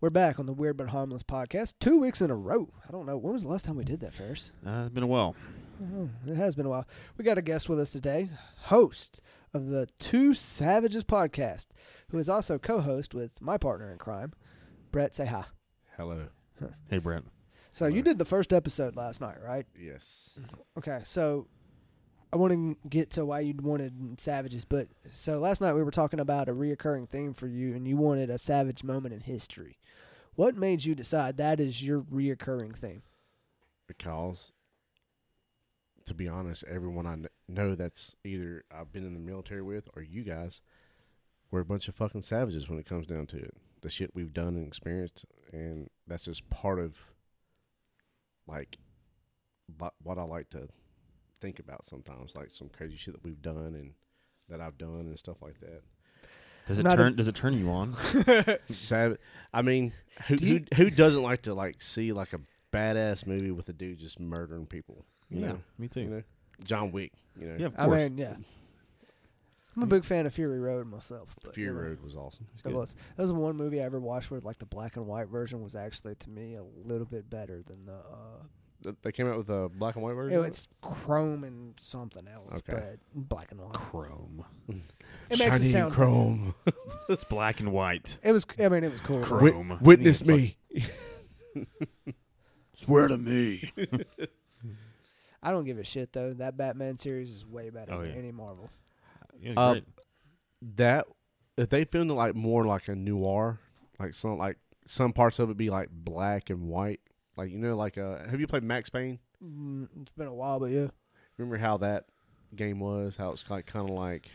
We're back on the Weird But Harmless podcast 2 weeks in a row. I don't know. When was the last time we did that, Ferris? It's been a while. It has been a while. We got a guest with us today, host of the Two Savages podcast, who is also co-host with my partner in crime, Brett. Say hi. Hello. Hey, Brett. So you did the first episode last night, right? Yes. Okay, so I want to get to why you wanted Savages, but so last night we were talking about a reoccurring theme for you, and you wanted a savage moment in history. What made you decide that is your reoccurring theme? Because, to be honest, everyone I know that's either I've been in the military with or you guys, we're a bunch of fucking savages when it comes down to it. The shit we've done and experienced, and that's just part of, like, what I like to think about sometimes, like some crazy shit that we've done and that I've done and stuff like that. Does it turn you on? I mean, who doesn't like to like see like a badass movie with a dude just murdering people? You know? Me too. You know? John Wick. You know, Yeah, of I course. mean, yeah. I'm a big fan of Fury Road myself. But, Fury you know, Road was awesome. That was the one movie I ever watched where like the black and white version was actually to me a little bit better than the. They came out with a black and white version. It's chrome and something else, Okay. but black and white. Chrome. It makes it sound chrome. It's black and white. It was. I mean, it was cool. Chrome. Witness me. Swear to me. I don't give a shit though. That Batman series is way better Oh, than yeah. any Marvel. Yeah, great. That if they filmed it like more like a noir, like some parts of it be like black and white, like like have you played Max Payne? It's been a while, but yeah. Remember how that game was? How it's like kind of like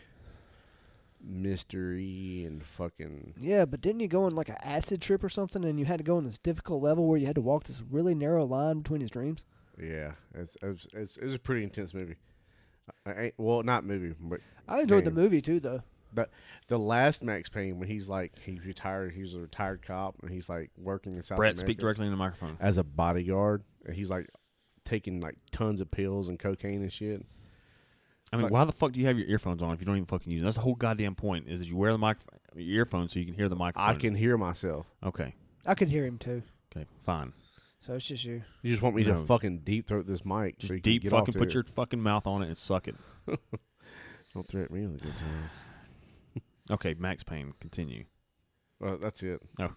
mystery and fucking. Yeah, but didn't you go on like an acid trip or something, and you had to go on this difficult level where you had to walk this really narrow line between his dreams? Yeah, it was a pretty intense movie. Well, not movie, but I enjoyed the game. movie too, though. The last Max Payne, when he's retired, he's a retired cop, and he's like working in South Brett, America speak directly in the microphone. as a bodyguard, and he's like taking like tons of pills and cocaine and shit. I mean, like- why the fuck do you have your earphones on if you don't even fucking use them? That's the whole goddamn point, is that you wear the your earphones so you can hear the microphone. I can hear myself. Okay. I could hear him too, Okay, fine. so it's just you. You just want me No. to fucking deep throat this mic, Just so you deep can get off fucking to put it. your fucking mouth on it and suck it. Don't threaten me with a good time. Okay, Max Payne, continue. Well, that's it. Oh.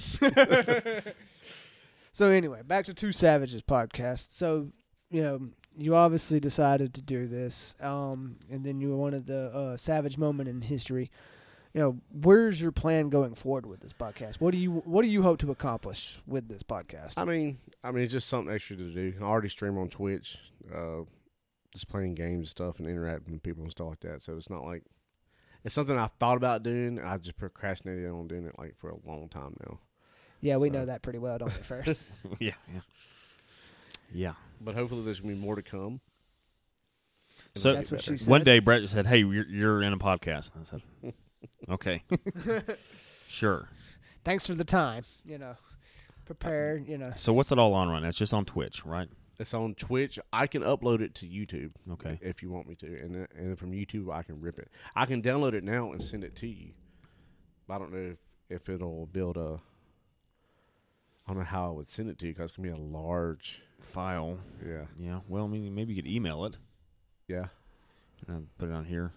So anyway, back to Two Savages podcast. So you obviously decided to do this, and then you wanted the savage moment in history. Where's your plan going forward with this podcast? What do you hope to accomplish with this podcast? I mean, it's just something extra to do. I already stream on Twitch, just playing games and stuff and interacting with people and stuff like that. So it's not like it's something I thought about doing. I just procrastinated on doing it like for a long time now. Yeah, we So- know that pretty well, don't we, first? Yeah. But hopefully there's gonna be more to come. So That's what she said. one day Brett just said, "Hey, you're in a podcast." And I said, "Okay, sure." Thanks for the time. Prepare. So what's it all on right now? It's just on Twitch, right? It's on Twitch. I can upload it to YouTube. Okay. If you want me to, and then from YouTube I can rip it. I can download it now and send it to you. But I don't know if it'll build a. I don't know how I would send it to you because it's gonna be a large File. Yeah. Yeah. Well, I mean, maybe you could email it Yeah. and put it on here.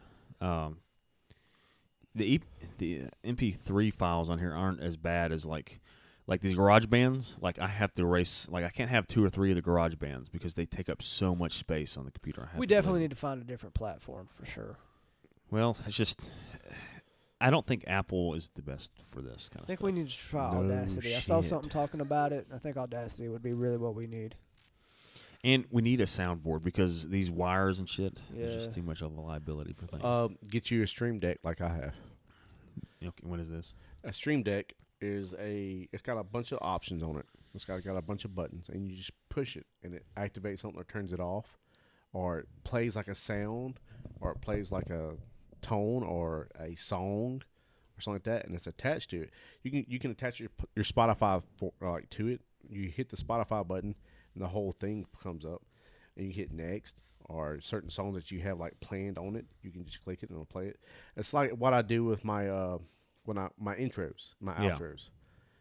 The MP3 files on here aren't as bad as like these garage bands. Like I have to erase. Like I can't have 2 or 3 of the garage bands because they take up so much space on the computer. We definitely need to find a different platform for sure. Well, it's just. I don't think Apple is the best for this kind of I think stuff. we need to try No Audacity. I saw shit. something talking about it. I think Audacity would be really what we need. And we need a soundboard because these wires and shit Yeah. is just too much of a liability for things. Get you a Stream Deck like I have. Okay, what is this? A Stream Deck is it's got a bunch of options on it. It's got a bunch of buttons, and you just push it, and it activates something or turns it off, or it plays like a sound, or it plays like a tone or a song, or something like that, and it's attached to it. You can attach your Spotify to it. You hit the Spotify button, and the whole thing comes up, and you hit next. Or certain songs that you have like planned on it, you can just click it and it'll play it. It's like what I do with my my intros, my Yeah. outros.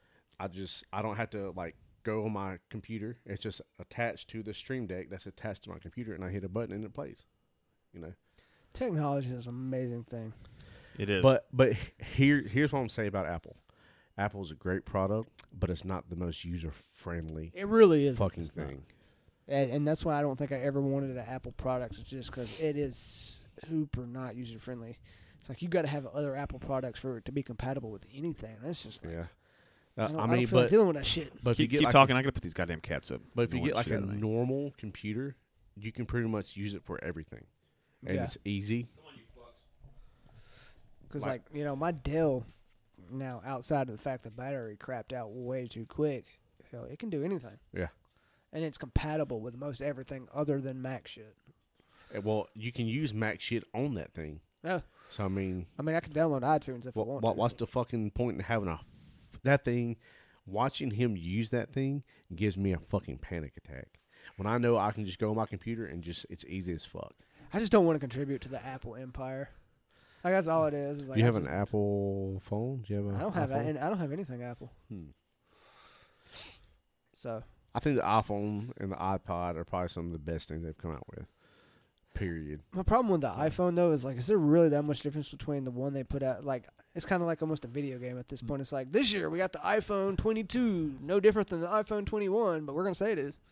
I don't have to like go on my computer. It's just attached to the Stream Deck that's attached to my computer, and I hit a button and it plays. You know, Technology is an amazing thing. It is. but here's what I'm saying about Apple. Apple's a great product, but it's not the most user friendly It really is fucking thing. And that's why I don't think I ever wanted an Apple product. It's just because it is super not user friendly. It's like you got to have other Apple products for it to be compatible with anything. That's just like, Yeah. I don't feel like dealing with that shit. but if you keep get like talking. I gotta put these goddamn cats up. But if you Annoying get like shit a out of me. normal computer, you can pretty much use it for everything, and Yeah. it's easy. Because, like, you know, my Dell, now outside of the fact the battery crapped out way too quick, you know, it can do anything. Yeah. And it's compatible with most everything other than Mac shit. Well, you can use Mac shit on that thing. Yeah. So I mean, I mean, I can download iTunes if I want to. what's the fucking point in having that thing? Watching him use that thing gives me a fucking panic attack. When I know I can just go on my computer and it's easy as fuck. I just don't want to contribute to the Apple empire. Like, that's all it is. Like, Do you have an Apple phone? Do you have I don't have I don't have anything Apple. So I think the iPhone and the iPod are probably some of the best things they've come out with. Period. my problem with the iPhone though is like, is there really that much difference between the one they put out? Like, it's kind of like almost a video game at this point. It's like, this year we got the iPhone 22, no different than the iPhone 21, but we're gonna say it is.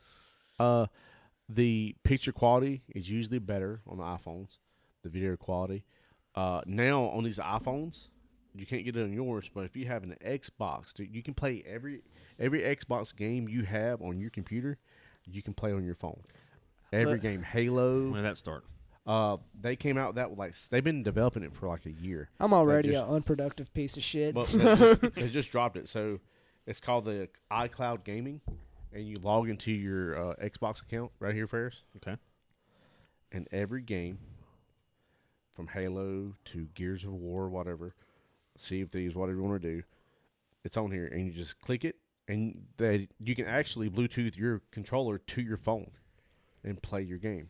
The picture quality is usually better on the iPhones. The video quality. Now on these iPhones, you can't get it on yours, but if you have an Xbox, dude, you can play every Xbox game you have on your computer. You can play on your phone. Every game, Halo. When did that start? They came out that like they've been developing it for like a year. I'm already just- an unproductive piece of shit. But they just dropped it, so it's called the iCloud Gaming, and you log into your Xbox account right here, Ferris. Okay. And every game, from Halo to Gears of War, whatever, Sea of Thieves, whatever you want to do, it's on here, and you just click it, and you can actually Bluetooth your controller to your phone and play your game.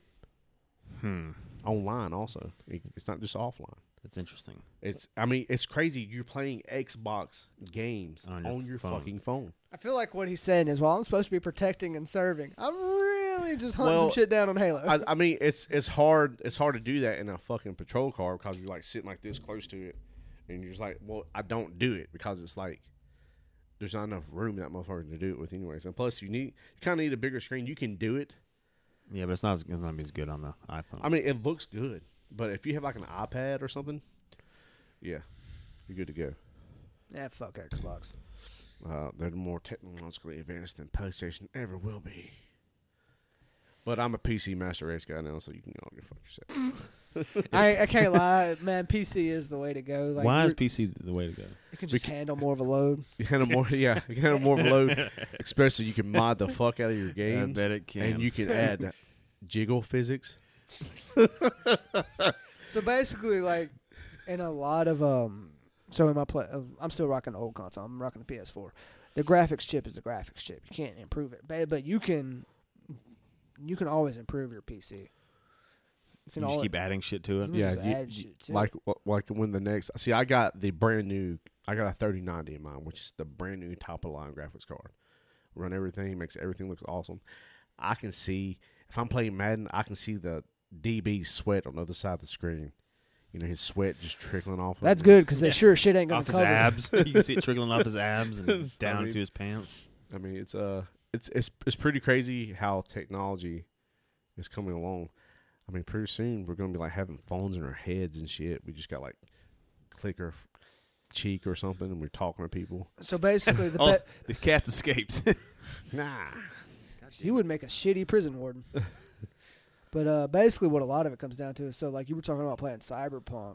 Online also. It's not just offline. That's interesting. It's crazy. You're playing Xbox games on your phone. fucking phone. I feel like what he's saying is, well, I'm supposed to be protecting and serving. I'm really just hunting some Well, shit down on Halo. I mean, it's hard. It's hard to do that in a fucking patrol car because you're like sitting like this close to it, and you're just like, well, I don't do it because it's like there's not enough room in that motherfucker to do it with, anyways. And plus, you kind of need a bigger screen. You can do it. Yeah, but it's not gonna be as good on the iPhone. I mean, it looks good, but if you have like an iPad or something, yeah, you're good to go. Yeah, fuck Xbox. They're more technologically advanced than PlayStation ever will be. But I'm a PC Master Race guy now, so you can all go fuck yourself. I can't lie, man. PC is the way to go. Like, Why is PC the way to go? it can just handle more of a load. You handle more, you can handle more of a load. Especially you can mod the fuck out of your games. I bet it can. And you can add jiggle physics. So basically, like, in a lot of so in my I'm still rocking the old console. I'm rocking the PS4. The graphics chip is the graphics chip. You can't improve it, but you can always improve your PC. You can You just always keep adding shit to it. You can just add shit to it. like when the next. See, I got a 3090 in mine, which is the brand new top of the line graphics card. Run everything, makes everything look awesome. I can see if I'm playing Madden, I can see the DB sweat on the other side of the screen. You know, his sweat just trickling off. That's good because they sure shit ain't gonna Off his cover it. abs. You can see it trickling off his abs and down I mean- into his pants. I mean, it's pretty crazy how technology is coming along. I mean, pretty soon we're gonna be like having phones in our heads and shit. We just got like click our cheek or something, and we're talking to people. So basically, The cat escapes. Nah, you would make a shitty prison warden. But basically, what a lot of it comes down to is, so like you were talking about playing Cyberpunk.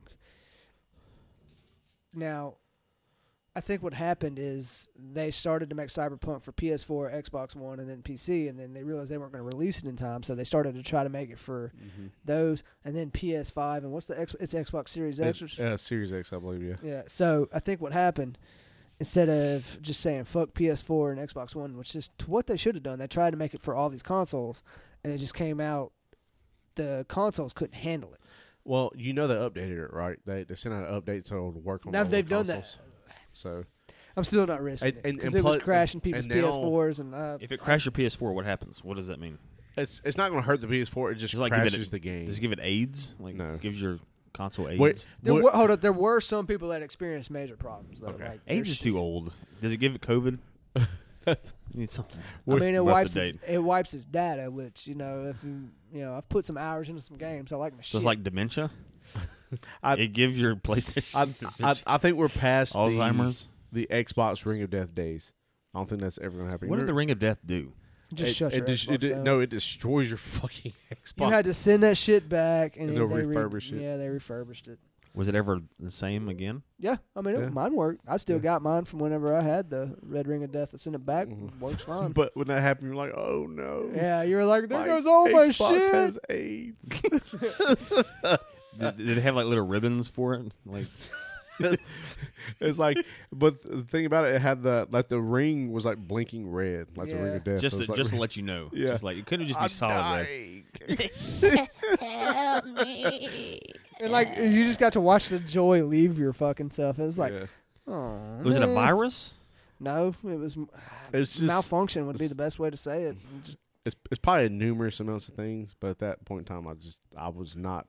Now, I think what happened is they started to make Cyberpunk for PS4, Xbox One, and then PC, and then they realized they weren't going to release it in time, so they started to try to make it for those, and then PS5, and what's it's Xbox Series X? Series X, I believe. Yeah. Yeah, so I think what happened, instead of just saying fuck PS4 and Xbox One, which is what they should have done, they tried to make it for all these consoles, and it just came out, the consoles couldn't handle it. Well, you know they updated it, right? They sent out an update so it'll work on. Now all the they've done that. consoles. So I'm still not risking it And because it was plus- crashing people's and now- PS4s and If it crashes your PS4, what happens? What does that mean? It's not going to hurt the PS4. It just Does it, like, give it crashes the game. Does it give it AIDS? Like, No. gives your console AIDS? Wait, hold up. There were some people that experienced major problems though. Okay. Like, AIDS is too old. Does it give it COVID? You need something. I mean, it Up wipes to its, date. it wipes its data, which if I've put some hours into some games. I like my So shit. it's like dementia. I- It gives your PlayStation I think we're past Alzheimer's. the Xbox Ring of Death days. I don't think that's ever going to happen. What did the Ring of Death do? just shut your Xbox down. No, it destroys your fucking Xbox. You had to send that shit back, and And then they'll they refurbish it. Yeah, they refurbished it. Was it ever the same again? Yeah, I mean, Yeah. mine worked. I still Yeah. got mine from whenever I had the Red Ring of Death. I sent it back. Mhm. Works fine. But when that happened, you're like, oh no. Yeah, you were like, there My goes all my Xbox shit. has AIDS. Did it have like little ribbons for it? Like, It's like, but the thing about it had the ring was like blinking red, like the Ring Yeah. of Death. just So it's to, like, just to let you know. Yeah. Just like it couldn't just be I'm solid red. dying. Help me. And like, you just got to watch the joy leave your fucking self. It was like, Yeah. oh. Was it a virus? No, it was It's just malfunction would be the best way to say it. Just, it's probably numerous amounts of things, but at that point in time, I was not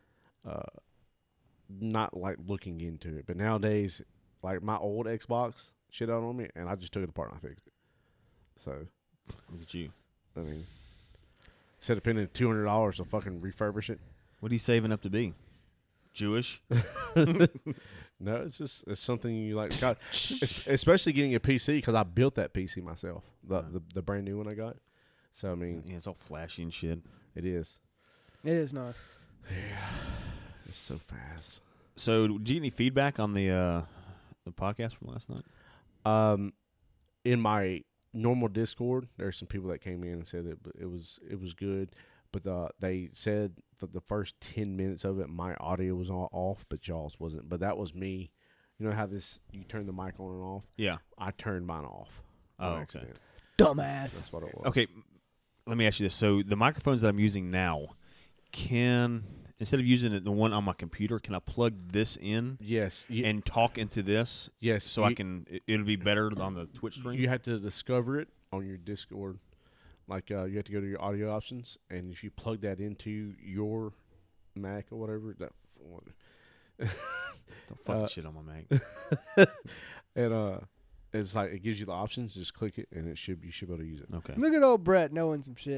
like looking into it. But nowadays, like my old Xbox shit out on me, and I just took it apart and I fixed it. So Look at you. I mean, instead of paying $200 to fucking refurbish it, What are you saving up to be? Jewish? no, it's something you like. Got, especially getting a PC because I built that PC myself, the brand new one I got. So I mean, Yeah, it's all flashy and shit. it is. it is nice. It's so fast. So, did you get any feedback on the podcast from last night? In my normal Discord, there's some people that came in and said that it was good, but they said that the first 10 minutes of it, my audio was all off, but y'all's wasn't. But that was me. You know how you turn the mic on and off? Yeah. I turned mine off. Oh, on okay. accident. Dumbass. That's what it was. Okay, let me ask you this. So, the microphones that I'm using now, instead of using the one on my computer, can I plug this in Yes. and talk into this Yes. so it'll be better on the Twitch stream? You have to discover it on your Discord. Like you have to go to your audio options, and if you plug that into your Mac or whatever, Don't fucking shit on my Mac. and it's like it gives you the options. Just click it, and you should be able to use it. Okay. Look at old Brett knowing some shit.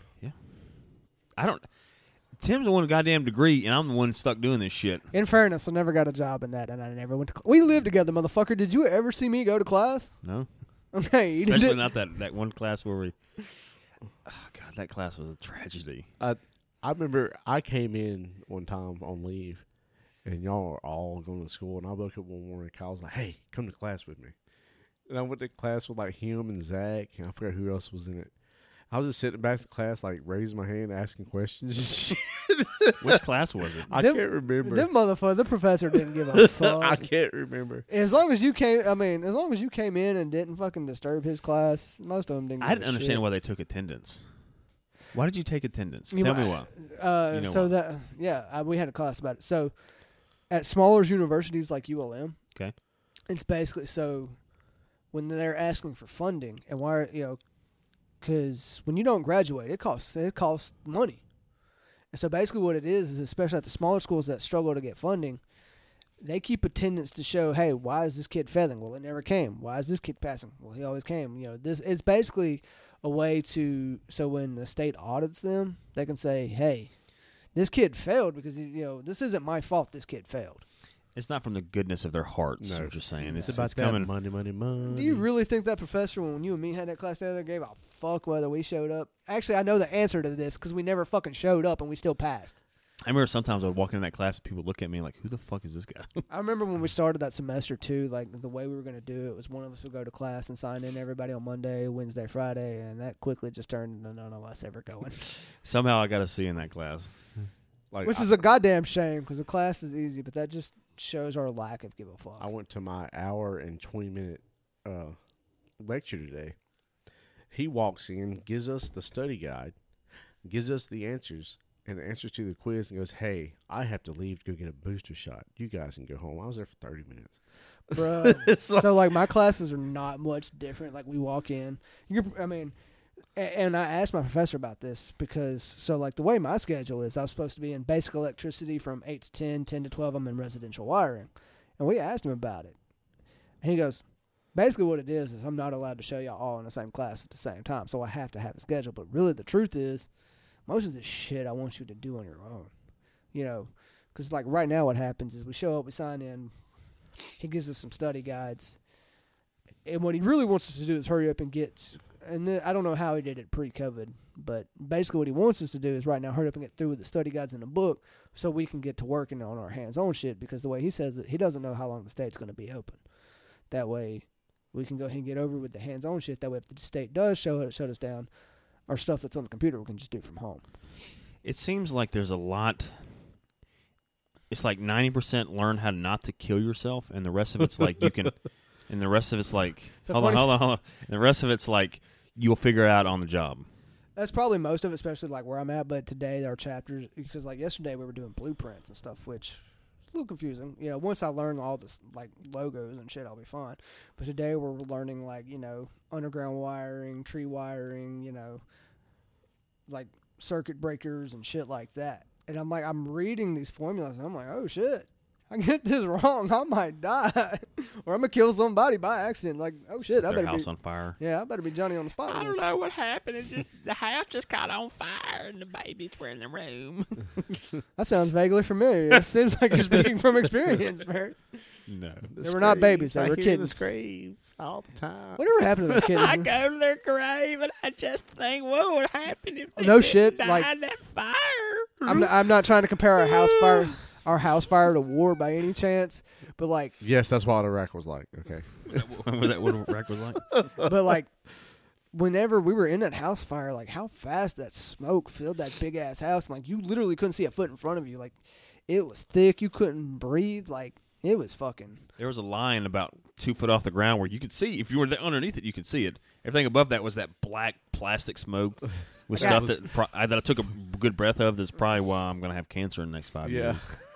Tim's the one with a goddamn degree, and I'm the one stuck doing this shit. In fairness, I never got a job in that, and I never went to. We lived together, motherfucker. Did you ever see me go to class? No? Okay, you Especially did. not that one class where we... Oh, God, that class was a tragedy. I remember I came in one time on leave, and y'all are all going to school, and I woke up one morning, Kyle was like, "Hey, come to class with me." And I went to class with like him and Zach, and I forgot who else was in it. I was just sitting back to class, like raising my hand, asking questions. Which class was it? I Them- can't remember. Them motherfucker, the professor didn't give a fuck. I can't remember. As long as you came, as long as you came in and didn't fucking disturb his class, most of them didn't. I give didn't a understand shit. why they took attendance. Why did you take attendance? You Tell know, me why. You know so why. we had a class about it. So at smaller universities like ULM, Okay. it's basically so when they're asking for funding and why because when you don't graduate, it costs money. And so basically what it is especially at the smaller schools that struggle to get funding, they keep attendance to show, hey, why is this kid failing? Well, it never came. Why is this kid passing? Well, he always came. This it's basically a way so when the state audits them, they can say, hey, this kid failed because this isn't my fault. This kid failed. It's not from the goodness of their hearts, No. what you're saying. It's It's about it's that coming. money. Do you really think that professor, when you and me had that class together, gave a fuck whether we showed up? Actually, I know the answer to this because we never fucking showed up and we still passed. I remember sometimes I would walk into that class and people would look at me like, who the fuck is this guy? I remember when we started that semester too, like the way we were going to do it was one of us would go to class and sign in everybody on Monday, Wednesday, Friday, and that quickly just turned into none of us ever going. Somehow I got a C in that class. Like Which is a goddamn shame because the class is easy, but that just shows our lack of give a fuck. I went to my hour and 20-minute lecture today. He walks in, gives us the study guide, gives us the answers and the answers to the quiz, and goes, "Hey, I have to leave to go get a booster shot. You guys can go home." I was there for 30 minutes. Bro. It's like- So, like, my classes are not much different. Like, we walk in. And I asked my professor about this because, so, like, the way my schedule is, I was supposed to be in basic electricity from 8 to 10, 10 to 12, I'm in residential wiring. And we asked him about it. And he goes, basically what it is I'm not allowed to show y'all all in the same class at the same time, so I have to have a schedule. But really the truth is, most of this shit I want you to do on your own. You know, because, like, right now what happens is we show up, we sign in, he gives us some study guides. And what he really wants us to do is hurry up and get, and then, I don't know how he did it pre-COVID, but basically what he wants us to do is right now hurry up and get through with the study guides in the book so we can get to working on our hands-on shit, because the way he says it, he doesn't know how long the state's going to be open. That way we can go ahead and get over with the hands-on shit. That way if the state does shut us down, our stuff that's on the computer we can just do from home. It seems like there's a lot. It's like 90% learn how not to kill yourself, and the rest of it's like you can, and the rest of it's like So hold on. And the rest of it's like you'll figure it out on the job. That's probably most of it, especially like where I'm at. But today there are chapters, because like yesterday we were doing blueprints and stuff, which is a little confusing. You know, once I learn all this like logos and shit, I'll be fine. But today we're learning like, you know, underground wiring, tree wiring, you know, like circuit breakers and shit like that. And I'm reading these formulas and I'm like, oh shit, I get this wrong, I might die, or I'm gonna kill somebody by accident. Like, oh shit, Set I their better house be, on fire. yeah, I better be Johnny on the spot. I with don't this. know what happened. It's just the house just caught on fire and the babies were in the room. That sounds vaguely familiar. It seems like you're speaking from experience, man. No. They were not babies, they I were hear kittens. The screams all the time. Whatever happened to the kids? I go to their grave and I just think, what would happen if they No didn't shit, die like- in that fire? I'm not trying to compare our house fire to war by any chance, but like, Yes, that's what Iraq was like. Okay. Was that what Iraq was like? whenever we were in that house fire, like how fast that smoke filled that big ass house, and like you literally couldn't see a foot in front of you. Like it was thick, you couldn't breathe. Like it was fucking. There was a line about 2 foot off the ground where you could see, if you were underneath it, you could see it. Everything above that was that black plastic smoke with Yeah. stuff that I took a good breath of. That's probably why I'm going to have cancer in the next 5 years.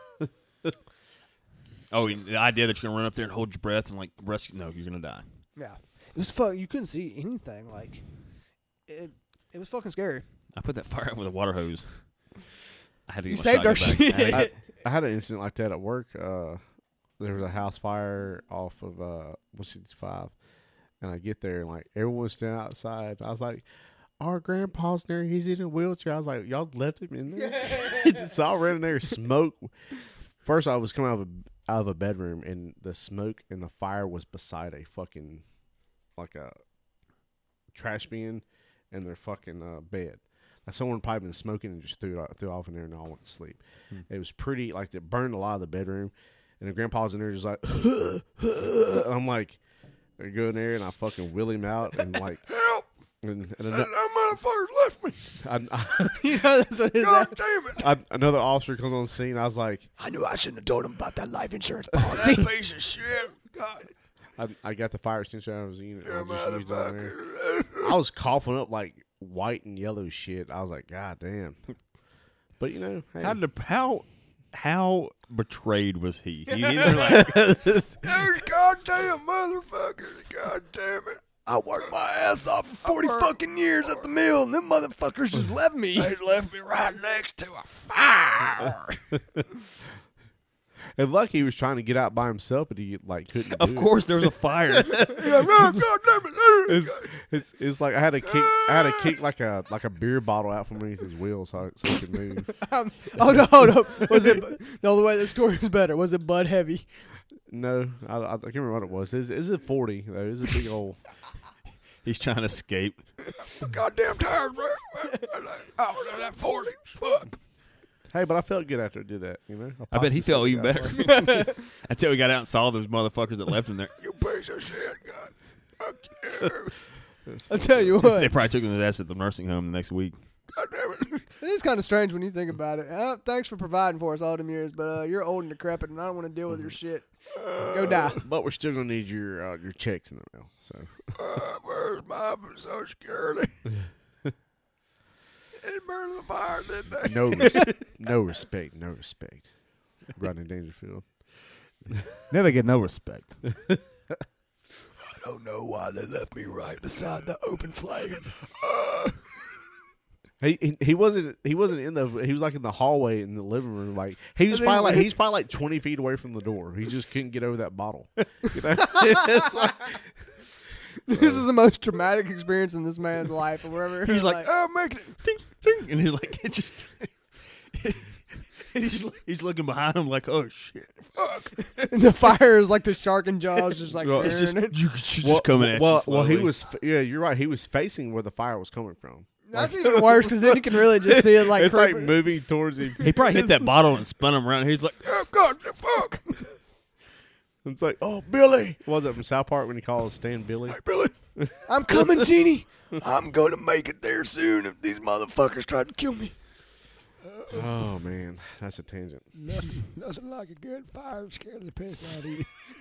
Oh, and the idea that you're going to run up there and hold your breath and like rescue. No, you're going to die. Yeah, it was fuck. You couldn't see anything. Like it was fucking scary. I put that fire out with a water hose. I had to get You my saved shotgun our back. shit. I had an incident like that at work. There was a house fire off of 165, and I get there and like everyone's standing outside. I was like, "Our grandpa's there. He's in a wheelchair." I was like, "Y'all left him in there?" So I ran in there, smoke. First, I was coming out of a bedroom, and the smoke and the fire was beside a fucking like a trash bin and their fucking bed. Like someone probably been smoking and just threw it off in there, and all went to sleep. It was pretty like it burned a lot of the bedroom, and the grandpa's in there just like, and I'm like, I go in there and I fucking wheel him out and like help, and That motherfucker left me. You know that's what it is. God damn it. another officer comes on the scene. I was like, I knew I shouldn't have told him about that life insurance policy. That piece of shit. God. I got the fire extinguisher out of his unit. You And I just used it on there. motherfucker. I was coughing up like white and yellow shit. I was like, God damn. But you know, hey. How betrayed was he? He either like Those goddamn motherfuckers. God damn it. I worked my ass off for 40 fucking years at the mill, and them motherfuckers just left me. They left me right next to a fire. And lucky he was trying to get out by himself, but he like couldn't. of do course there was a fire. God damn it. It's like I had to kick like a beer bottle out from underneath his wheel so he could move. Oh no, hold up. Was it the only way the story is better? Was it Bud Heavy? No, I can't remember what it was. It's a 40 though. It's a big old. He's trying to escape. Goddamn tired, bro. I was at that 40. Fuck. Hey, but I felt good after I did that. You know, I bet he popped felt myself even out. better. Until we got out and saw those motherfuckers that left him there. You piece of shit, God. Fuck you. I'll tell you They what. probably took him to the ass at the nursing home the next week. God damn it. It is kind of strange when you think about it. Thanks for providing for us all them years, but you're old and decrepit, and I don't want to deal with your shit. Go die. But we're still gonna need your checks in the mail. So Where's my Social Security? It burned the fire, didn't they? no respect. Rodney Dangerfield. Never get no respect. I don't know why they left me right beside the open flame. He wasn't in the he was like in the hallway in the living room, like he's probably like 20 feet away from the door. He just couldn't get over that bottle. You know? It's like, This is the most traumatic experience in this man's life, or wherever He's like, oh, I'm making it. Ding, ding, and he's like, it just. He's looking behind him like, oh shit, fuck. And the fire is like the shark and Jaws, just like Well, It's just, it. just coming at you. well, slowly. he was. Yeah, you're right. He was facing where the fire was coming from. That's even worse because then you can really just see it like It's like creeping. moving towards him. He probably hit that bottle and spun him around. He's like, oh god, fuck. It's like, oh, Billy. What was it from South Park when he calls Stan Billy? Hey, Billy. I'm coming, Genie. I'm going to make it there soon if these motherfuckers try to kill me. Oh man, that's a tangent. Nothing like a good fire scared the piss out of you.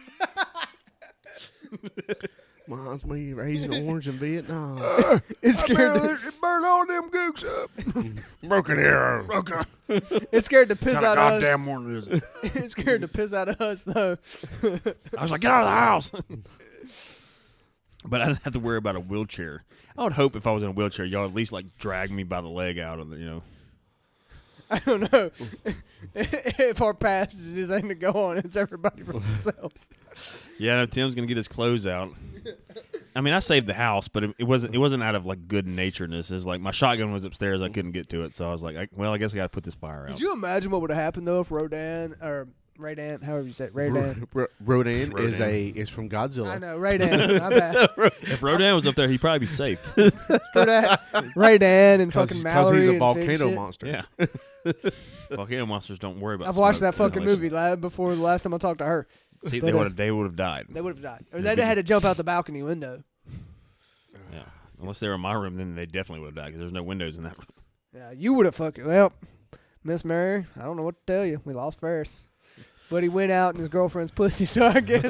Reminds me of raising orange in Vietnam. It scared It burned all them gooks up. Broken arrow. it scared the piss out of us. Goddamn morning is it? It scared the piss out of us though. I was like, get out of the house. But I didn't have to worry about a wheelchair. I would hope if I was in a wheelchair, y'all at least like drag me by the leg out of the, you know. I don't know if our past is anything to go on. It's everybody for themselves. Yeah, no, Tim's gonna get his clothes out. I mean, I saved the house, but it wasn't out of like good naturedness. It's like my shotgun was upstairs, I couldn't get to it, so I was like, I guess I got to put this fire out. Could you imagine what would have happened though if Rodan or Raydan, however you say it, Raydan? Rodan is from Godzilla. I know Raydan. My bad. If Rodan was up there, he'd probably be safe. Raydan and fucking Mallory. Because he's a and volcano Fig shit. monster. Yeah. Volcano monsters don't worry about. I've watched smoke that fucking inhalation. movie, lad, before the last time I talked to her. See, But, they would have died. They would have died, or they'd have had to jump out the balcony window. Yeah, unless they were in my room, then they definitely would have died because there's no windows in that room. Yeah, you would have fucking. Well, Miss Mary, I don't know what to tell you. We lost Ferris, but he went out in his girlfriend's pussy, so I guess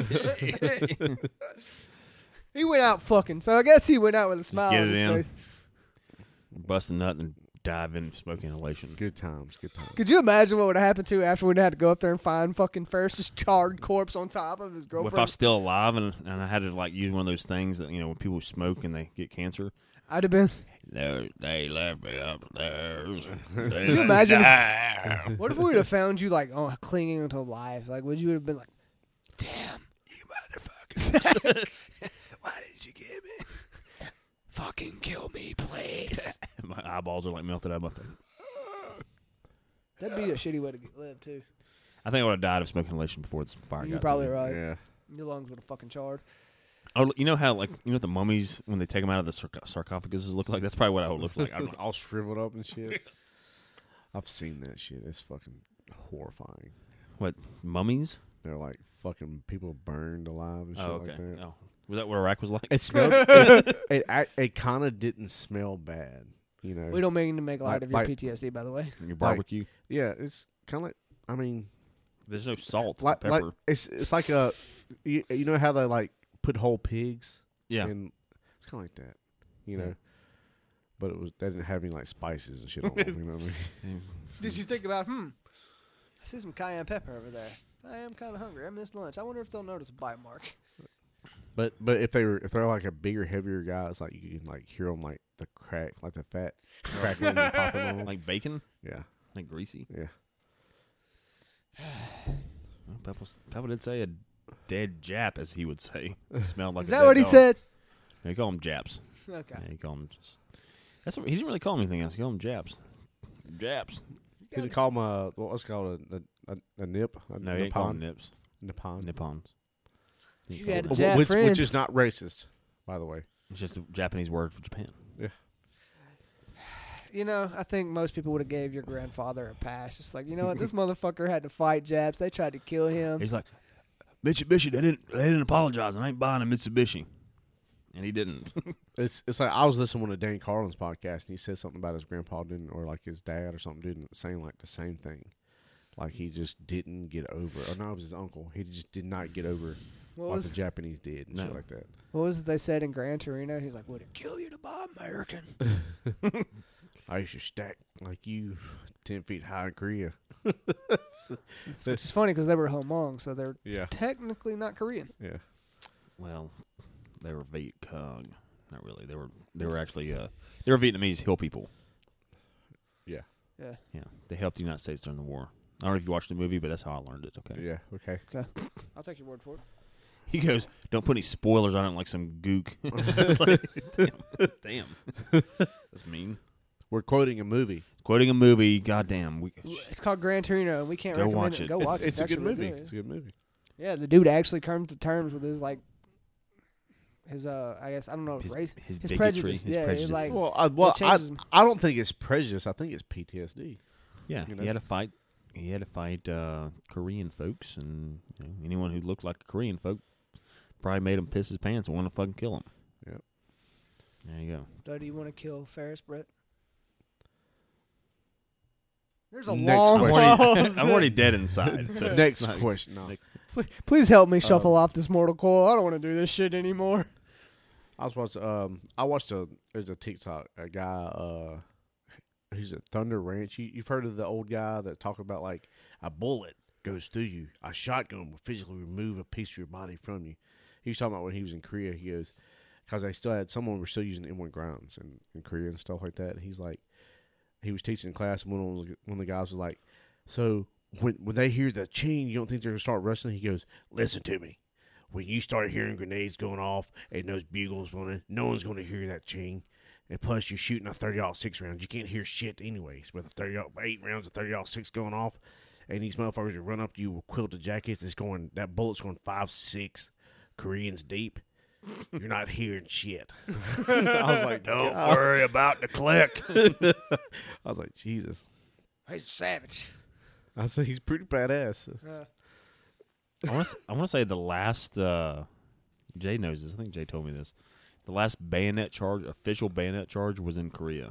he went out fucking. So I guess he went out with a smile get on it his in. face. Bust a nut and dive in smoke inhalation. Good times, good times. Could you imagine what would have happened to after we'd had to go up there and find fucking Ferris's charred corpse on top of his Well, if I girlfriend? was still alive and I had to like use one of those things that, you know, when people smoke and they get cancer. I'd have been. They left me upstairs. Could you imagine? What if we would have found you like clinging to life? Like, would you have been like, "Damn, you motherfuckers! Why did you get me? Fucking kill me, please." My eyeballs are like melted out of my face. That'd be a shitty way to live too. I think I would have died of smoke inhalation before this fire got You're to probably me. right. Yeah. Your lungs would have fucking charred. Oh, you know how like the mummies when they take them out of the sarcophaguses look like? That's probably what I would look like. All shriveled up and shit. I've seen that shit. It's fucking horrifying. What, mummies? They're like fucking people burned alive and shit Oh, okay. like that. Oh. Was that what Iraq was like? It smelled. it kind of didn't smell bad, you know. We don't mean to make light of your Like- PTSD, by the way. Your barbecue? Yeah, it's kind of like. I mean, There's no salt, like pepper. it's like a. You know how they like put whole pigs? Yeah. And it's kind of like that, you know. But they didn't have any like spices and shit on them. You know what I mean? Did you think about, I see some cayenne pepper over there. I am kind of hungry. I missed lunch. I wonder if they'll notice a bite mark. But if they're like a bigger, heavier guy, it's like you can like hear them like the crack, like the fat crackling and popping on 'em. Like bacon? Yeah, Like greasy? yeah. Well, Pepple did say a dead Jap, as he would say. Smelled like Is a that dead what he dog. said? Yeah, he called them Japs. Okay. Yeah, he called them just... He didn't really call them anything else. He called them Japs. Japs. Did he call them what was it called a nip? No, he didn't call them Nips. Nippon. Nippons. He You called had a them- Jap friend. which is not racist, by the way. It's just a Japanese word for Japan. You know, I think most people would have gave your grandfather a pass. It's like, you know what? This motherfucker had to fight Japs. They tried to kill him. He's like, Mitsubishi, they didn't apologize, and I ain't buying a Mitsubishi. And he didn't. It's like I was listening to Dan Carlin's podcast, and he said something about his grandpa didn't, or like his dad or something didn't, saying like the same thing. Like he just didn't get over, or no, it was his uncle. He just did not get over What what was, the Japanese did and shit like that. what was it they said in Gran Torino? He's like, would it kill you to buy American? I used to stack like you 10 feet high in Korea. Which is funny because they were Hmong, so they're Yeah. technically not Korean. Yeah. Well, they were Viet Cong. Not really. They were actually they were Vietnamese hill people. Yeah. Yeah. Yeah, they helped the United States during the war. I don't know if you watched the movie, but that's how I learned it. Okay. Yeah. Okay. I'll take your word for it. He goes, "Don't put any spoilers on it, like some gook." It's like, damn. That's mean. We're quoting a movie. Quoting a movie. Goddamn. It's called Gran Torino, and we can't Go recommend watch it. it. Go watch it. It's a good actually movie. really It's a good movie. Yeah, the dude actually comes to terms with his his I guess I don't know His race, bigotry, prejudice. his Yeah, prejudice. it's like Well, changes him. I don't think it's prejudice. I think it's PTSD. Yeah, you know? he had to fight. He had to fight Korean folks, and anyone who looked like a Korean folk probably made him piss his pants and wanted to fucking kill him. Yep. There you go. Do you want to kill Ferris, Brett? There's a Next long question. pause. I'm already dead inside. So it's Next not- question. No. next- Please help me shuffle off this Mortal Coil. I don't want to do this shit anymore. I watched there's a TikTok, a guy, he's at Thunder Ranch. You've heard of the old guy that talk about like a bullet goes through you, a shotgun will physically remove a piece of your body from you. He was talking about when he was in Korea. He goes, because they still had someone were still using M1 grounds in Korea and stuff like that. He's like, he was teaching in class, and one of the guys was like, so when they hear the ching, you don't think they're gonna start wrestling? He goes, listen to me. When you start hearing grenades going off and those bugles running, no one's going to hear that ching. And plus, you're shooting a 30-06 round. You can't hear shit anyways with a 8 rounds of 30-06 going off. And these motherfuckers will run up to you with quilted jackets. That bullet's going 5-6 Koreans deep. You're not hearing shit. I was like, Don't worry about the click. I was like, Jesus. He's a savage. I said, he's pretty badass. I want to say the last. Jay knows this. I think Jay told me this. The last official bayonet charge, was in Korea.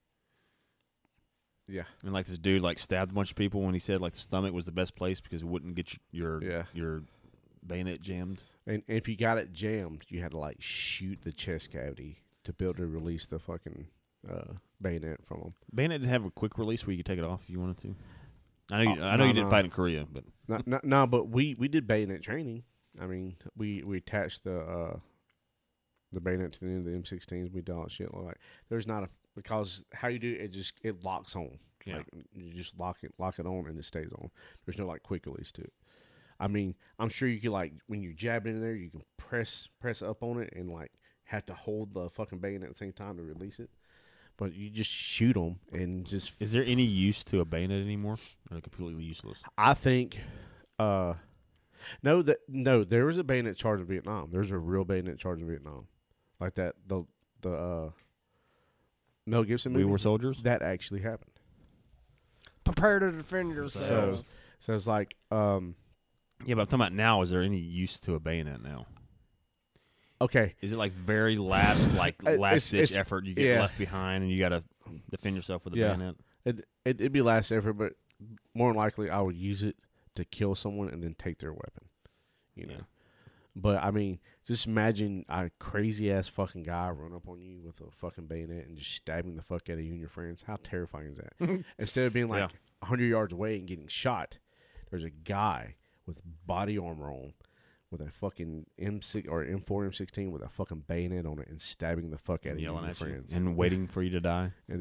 Yeah. And like this dude stabbed a bunch of people when he said like the stomach was the best place because it wouldn't get your bayonet jammed. And if you got it jammed, you had to shoot the chest cavity to be able to release the fucking bayonet from them. Bayonet didn't have a quick release where you could take it off if you wanted to. I know you didn't fight in Korea, but No, but we did bayonet training. I mean, we attached the bayonet to the end of the M16s. We did all that shit. There's not because how you do it locks on. Yeah. You just lock it on and it stays on. There's no quick release to it. I mean, I'm sure you could when you're jabbing in there, you can press up on it and have to hold the fucking bayonet at the same time to release it. But you just shoot them and just. Is there any use to a bayonet anymore? Or are they completely useless? I think, no, there was a bayonet charge in Vietnam. There's a real bayonet charge in Vietnam, like that. The Mel Gibson movie. We Were Soldiers. That actually happened. Prepare to defend yourselves. So it's like, Yeah, but I'm talking about now. Is there any use to a bayonet now? okay, Is it very last last ditch it's- effort? You get left behind and you got to defend yourself with a Yeah. bayonet. it'd be last effort, but more than likely I would use it to kill someone and then take their weapon. You know. Yeah. But I mean, just imagine a crazy ass fucking guy run up on you with a fucking bayonet and just stabbing the fuck out of you and your friends. How terrifying is that? Instead of being 100 yards away and getting shot, there's a guy with body armor on, with a fucking M6 or M4 M16 with a fucking bayonet on it and stabbing the fuck out of you Yelling and your at you friends and waiting for you to die. and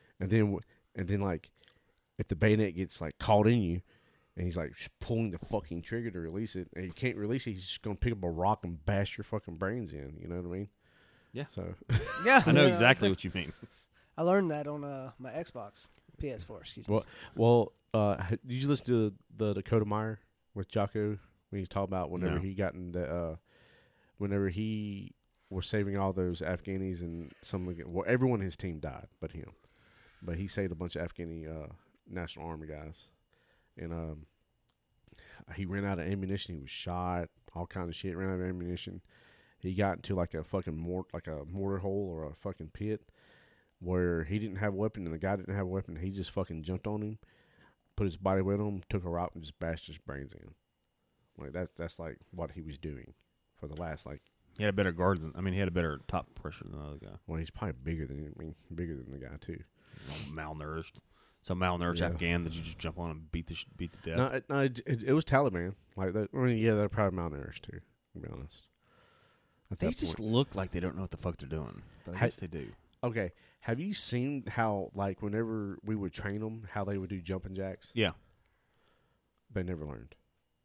then if the bayonet gets caught in you, and he's just pulling the fucking trigger to release it, and you can't release it, he's just gonna pick up a rock and bash your fucking brains in. You know what I mean? Yeah. So Yeah, I know yeah, exactly think- what you mean. I learned that on my Xbox, PS4. Excuse me. did you listen to the Dakota Meyer with Jocko when he's talking about whenever No. he got in the whenever he was saving all those Afghanis and everyone in his team died but him, but he saved a bunch of Afghani National Army guys. And he ran out of ammunition. He was shot, all kinds of shit. Ran out of ammunition. He got into a fucking mortar hole or a fucking pit where he didn't have a weapon and the guy didn't have a weapon. He just fucking jumped on him, put his body weight on him, took a rock and just bashed his brains in. That's what he was doing for the last He had a better guard he had a better top pressure than the other guy. Well, he's probably bigger than the guy too. malnourished. Some malnourished Afghan that you just jump on and beat to death. No, it was Taliban. Like that. I mean, yeah, they're probably malnourished too. To be honest, at They that just point. look like they don't know what the fuck they're doing, but I guess they do. Okay. Have you seen how, like, whenever we would train them, how they would do jumping jacks? Yeah. They never learned.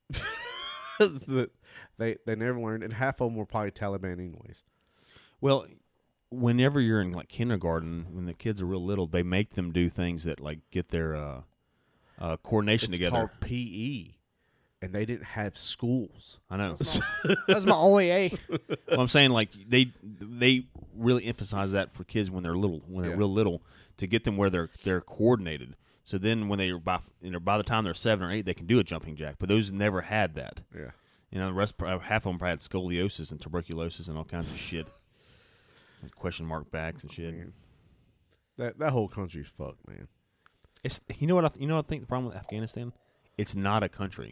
They never learned, and half of them were probably Taliban anyways. Well, whenever you're in like kindergarten, when the kids are real little, they make them do things that like get their coordination It's together. called PE, and they didn't have schools. I know. That's my only A. Well, I'm saying like they really emphasize that for kids when they're little, they're real little, to get them where they're coordinated. So then when they're by the time they're 7 or 8, they can do a jumping jack. But those never had that. Yeah. You know, the rest half of them probably had scoliosis and tuberculosis and all kinds of shit. Like question mark backs and shit. Man. That whole country's fucked, man. It's I think the problem with Afghanistan, it's not a country.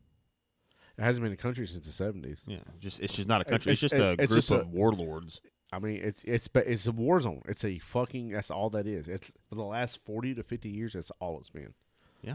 It hasn't been a country since the 70s. Yeah, it's just not a country. It's It's- just a it's group just of warlords. I mean, it's a war zone. It's a fucking. That's all that is. It's for the last 40 to 50 years. That's all it's been. Yeah.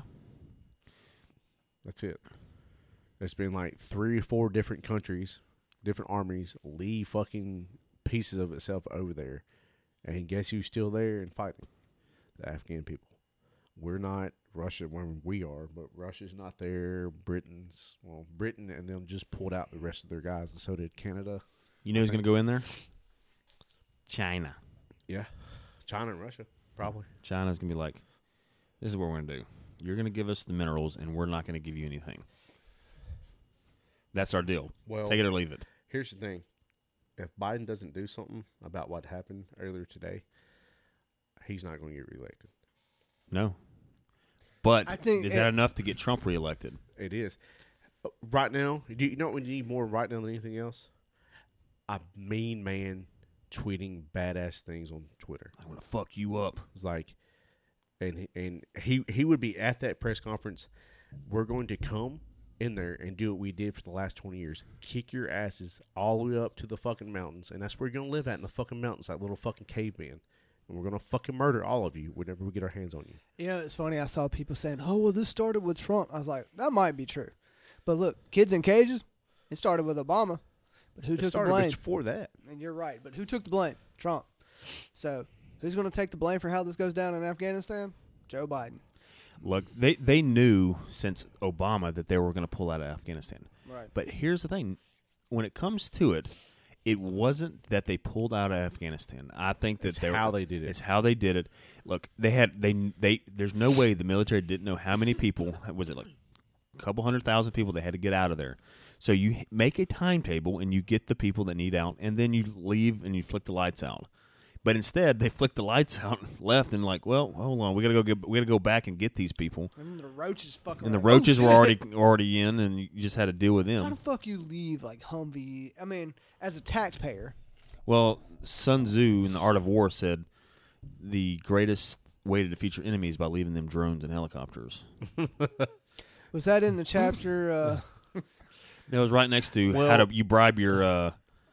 That's it. There's been like 3 or 4 different countries, different armies leave fucking pieces of itself over there, and guess who's still there and fighting? The Afghan people. We're not Russia when we are, but Russia's not there. Britain and them just pulled out the rest of their guys, and so did Canada. You know who's going to go in there? China. Yeah, China and Russia probably. China's going to be like, this is what we're going to do. You're going to give us the minerals, and we're not going to give you anything. That's our deal. Well, Take it or leave it. here's the thing: if Biden doesn't do something about what happened earlier today, he's not going to get reelected. No. But I think is that enough to get Trump reelected? It is. Right now, do you know what we need more right now than anything else? A mean man tweeting badass things on Twitter. I want to fuck you up. It's like, and he would be at that press conference. We're going to come in there and do what we did for the last 20 years. Kick your asses all the way up to the fucking mountains. And that's where you're going to live at, in the fucking mountains, like little fucking caveman. And we're going to fucking murder all of you whenever we get our hands on you. You know, it's funny. I saw people saying, "Oh, well, this started with Trump." I was like, that might be true, but look, kids in cages. It started with Obama, but who It took the started blame? before that. And you're right, but who took the blame? Trump. So, who's going to take the blame for how this goes down in Afghanistan? Joe Biden. Look, they knew since Obama that they were going to pull out of Afghanistan. Right. But here's the thing. When it comes to it, it wasn't that they pulled out of Afghanistan. I think that It's how they did it. It's how they did it. Look, there's no way the military didn't know how many people, was it like a couple 100,000 people they had to get out of there. So you make a timetable and you get the people that need out, and then you leave and you flick the lights out. But instead, they flicked the lights out, left, and like, well, hold on, we gotta go back and get these people. And the roaches fucking. And the around. roaches Oh, were shit. already in, and you just had to deal with How them. the fuck you leave like Humvee? I mean, as a taxpayer. Well, Sun Tzu in The Art of War said the greatest way to defeat your enemy is by leaving them drones and helicopters. Was that in the chapter? It was right next to Well- how to you bribe your.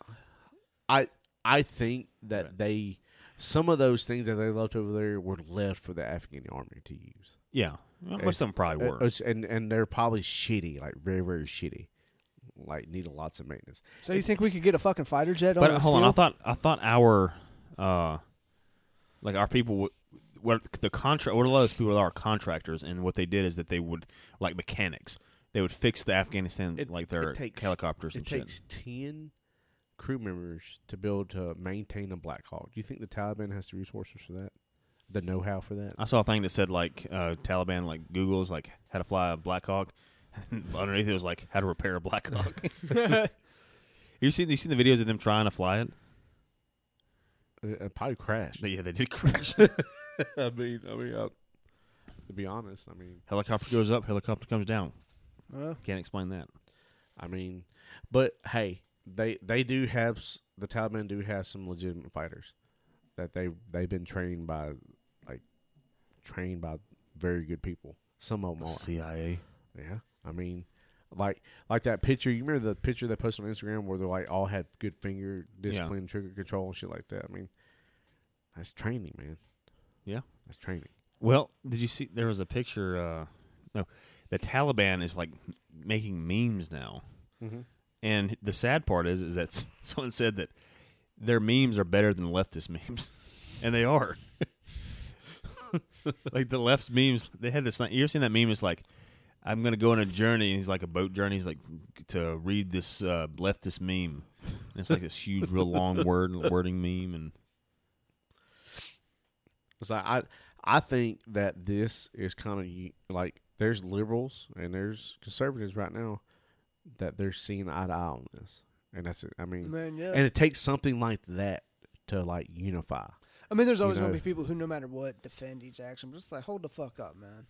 I think that some of those things that they left over there were left for the Afghan army to use. Yeah, most of them probably were. And they're probably shitty, like very, very shitty. Like need lots of maintenance. so you think we could get a fucking fighter jet on But a hold on, steel? I thought our like our people what a lot of those people are contractors, and what they did is that they would like mechanics. They would fix the Afghanistan their helicopters and It shit. takes 10 crew members to be able to maintain a Black Hawk. Do you think the Taliban has the resources for that? The know-how for that? I saw a thing that said like Taliban like Google's like how to fly a Black Hawk. Underneath it was like how to repair a Black Hawk. you seen the videos of them trying to fly it? It probably crashed. Yeah, they did crash. I mean, to be honest, Helicopter goes up, helicopter comes down. Well, Can't explain that. But hey, they do have the Taliban do have some legitimate fighters that they've been trained by very good people. Some of them are. CIA. Yeah, like that picture. You remember the picture they posted on Instagram where they like all had good finger discipline, trigger control, and shit like that. I mean, that's training, man. Yeah. That's training. Well, did you see? There was a picture. No, the Taliban is like making memes now, and the sad part is that someone said that their memes are better than leftist memes, and they are. Like the left's memes, they had this. You ever seen that meme? It's like, I'm gonna go on a journey. And he's like a boat journey. He's like to read this leftist meme. And it's like this huge, real long wording meme, and it's like I think that this is kind of like there's liberals and there's conservatives right now that they're seeing eye to eye on this, and that's it. I mean, Man, yeah. and it takes something like that to like unify. I mean, there's always you know. going to be people who, no matter what, defend each action. Just like, hold the fuck up, man.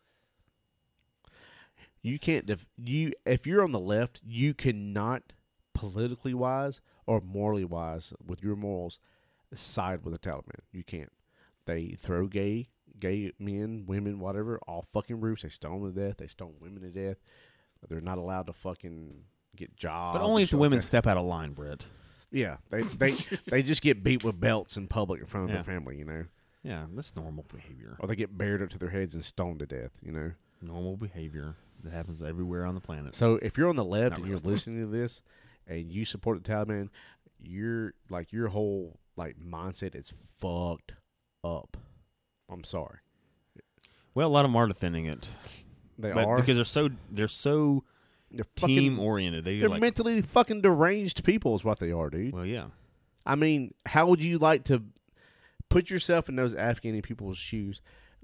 You can't if you're on the left, you cannot politically wise or morally wise with your morals side with the Taliban. You can't. They throw gay men, women, whatever, all fucking roofs. They stone them to death. They stone women to death. They're not allowed to fucking get jobs. but only if the shit women like that. step out of line, Brett. Yeah, they just get beat with belts in public in front of Yeah. their family, you know, Yeah, that's normal behavior. or they get buried up to their heads and stoned to death, you know. Normal behavior that happens everywhere on the planet. So if you're on the left Not and you're really. listening to this and you support the Taliban, you're like your whole like mindset is fucked up. I'm sorry. Well, a lot of them are defending it, They but are because they're so they're team fucking, oriented. they're Like, mentally fucking deranged people is what they are, dude. well, yeah. I mean, how would you like to put yourself in those Afghani people's shoes?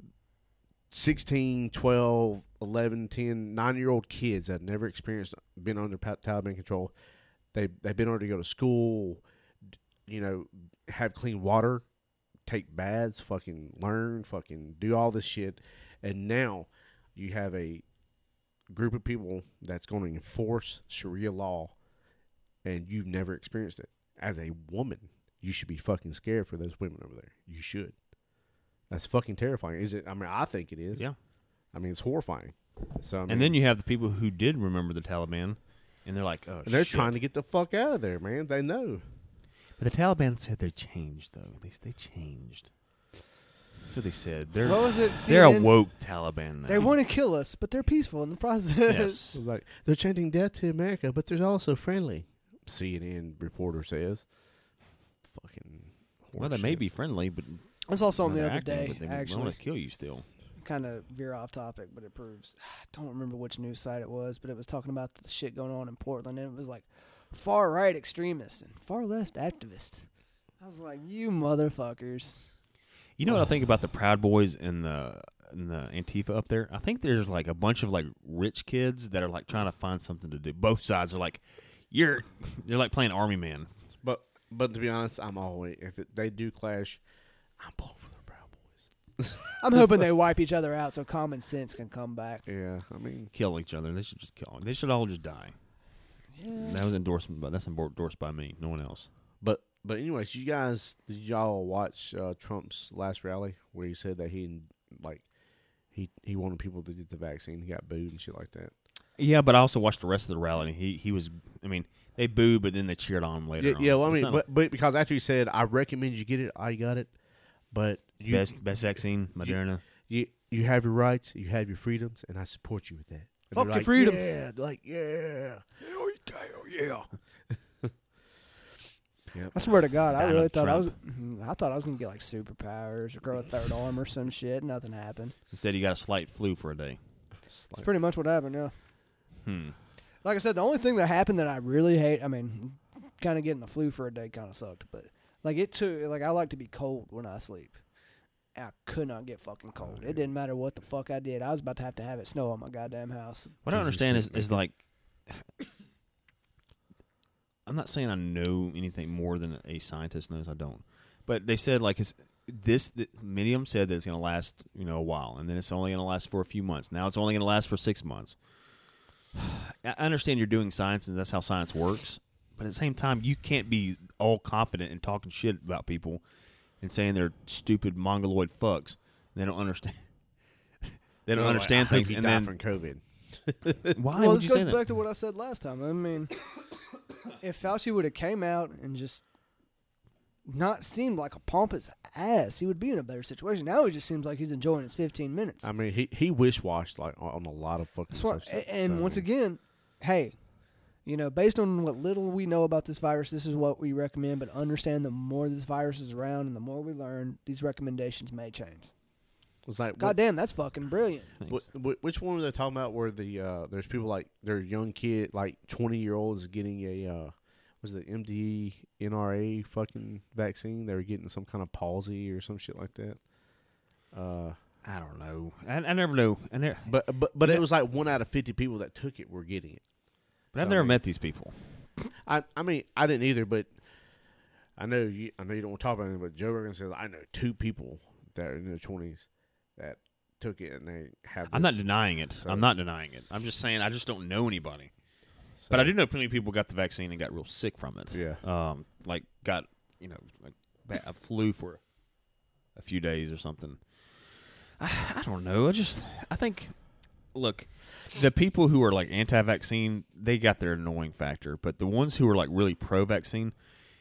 16, 12, 11, 10, 9-year-old kids that have never been under Taliban control. They've been able to go to school, you know, have clean water, take baths, fucking learn, fucking do all this shit. And now you have a group of people that's going to enforce Sharia law, and you've never experienced it. As a woman, you should be fucking scared for those women over there. You should. That's fucking terrifying. Is it? I mean, I think it is. Yeah. I mean, it's horrifying. So, I mean, And then you have the people who did remember the Taliban, and they're like, oh, and they're shit. trying to get the fuck out of there, man. They know. But the Taliban said they changed, though. They changed. That's what they said. They're What was it? they're a CNN's woke Taliban now. They want to kill us, but they're peaceful in the process. Yes. It's like they're chanting death to America, but they're also friendly. CNN reporter says. Fucking. Well, they may be friendly, but I saw something the they're other acting, day, but they actually. want to kill you still. Kind of veer off topic, but it proves. I don't remember which news site it was, but it was talking about the shit going on in Portland, and it was like far right extremists and far left activists. I was like, you motherfuckers. You know what I think about the Proud Boys and the Antifa up there? I think there's like a bunch of like rich kids that are like trying to find something to do. Both sides are like, they're like playing Army Man. But to be honest, I'm always they do clash, I'm pulling for the Proud Boys. I'm hoping they wipe each other out so common sense can come back. Yeah, I mean, Kill each other. They should just kill. They should all just die. Yeah. That's endorsed by me, no one else. but anyways, did y'all watch Trump's last rally where he said that he wanted people to get the vaccine? He got booed and shit like that. Yeah, but I also watched the rest of the rally. He was. I mean, they booed, but then they cheered on him later. Yeah, well, I It's mean, not but because after he said, "I recommend you get it," I got it. But best vaccine, Moderna. you have your rights, you have your freedoms, and I support you with that. And Fuck they're your freedoms. Yeah, they're like, yeah. yeah. Yep. I swear to God, I Donald really thought Trump. I thought I was gonna get like superpowers or grow a third arm or some shit. Nothing happened. Instead, you got a slight flu for a day. It's pretty much what happened. Yeah. Hmm. Like I said, the only thing that happened that I really hate, I mean, kind of getting the flu for a day kind of sucked, but like I like to be cold when I sleep. I could not get fucking cold. It didn't matter what the fuck I did. I was about to have it snow on my goddamn house. What I don't understand is like, I'm not saying I know anything more than a scientist knows. I don't, but they said like many of them said that it's going to last a while, and then it's only going to last for a few months. Now it's only going to last for 6 months. I understand you're doing science and that's how science works, but at the same time, you can't be all confident and talking shit about people and saying they're stupid mongoloid fucks. They don't understand. They don't understand I hope things. you And die then from COVID. why Well, would this you say goes that? back to what I said last time. I mean, if Fauci would have came out and just not seemed like a pompous ass, he would be in a better situation. Now he just seems like he's enjoying his 15 minutes. I mean, he wish-washed like on a lot of fucking That's what, stuff. and So, once again, hey, based on what little we know about this virus, this is what we recommend. But understand, the more this virus is around and the more we learn, these recommendations may change. it's like God damn, that's fucking brilliant. which one were they talking about? Where there's people like there's young kid like 20-year-olds getting a was it the MDNRA fucking vaccine? They were getting some kind of palsy or some shit like that. I don't know. I never know. But it was like 1 out of 50 people that took it were getting it. But I've So, never I mean, met these people. I mean, I didn't either, but I know you don't want to talk about it, but Joe Rogan says I know 2 people that are in their 20s that took it and they have this. I'm not denying it. So- I'm not denying it. I'm just saying I just don't know anybody. So- But I do know plenty of people got the vaccine and got real sick from it. Yeah. Like got, like a flu for a few days or something. I don't know. I think, look, the people who are like anti-vaccine, they got their annoying factor. But the ones who are like really pro-vaccine,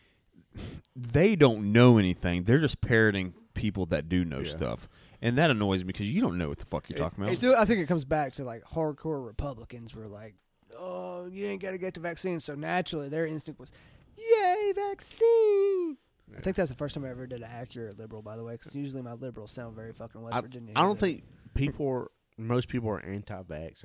they don't know anything. They're just parroting people that do know stuff. And that annoys me because you don't know what the fuck you're talking about. I think it comes back to like hardcore Republicans were like, "Oh, you ain't got to get the vaccine." So naturally, their instinct was, "Yay, vaccine!" I think that's the first time I ever did an accurate liberal, by the way, because usually my liberals sound very fucking West Virginia. I don't think most people are anti-vax.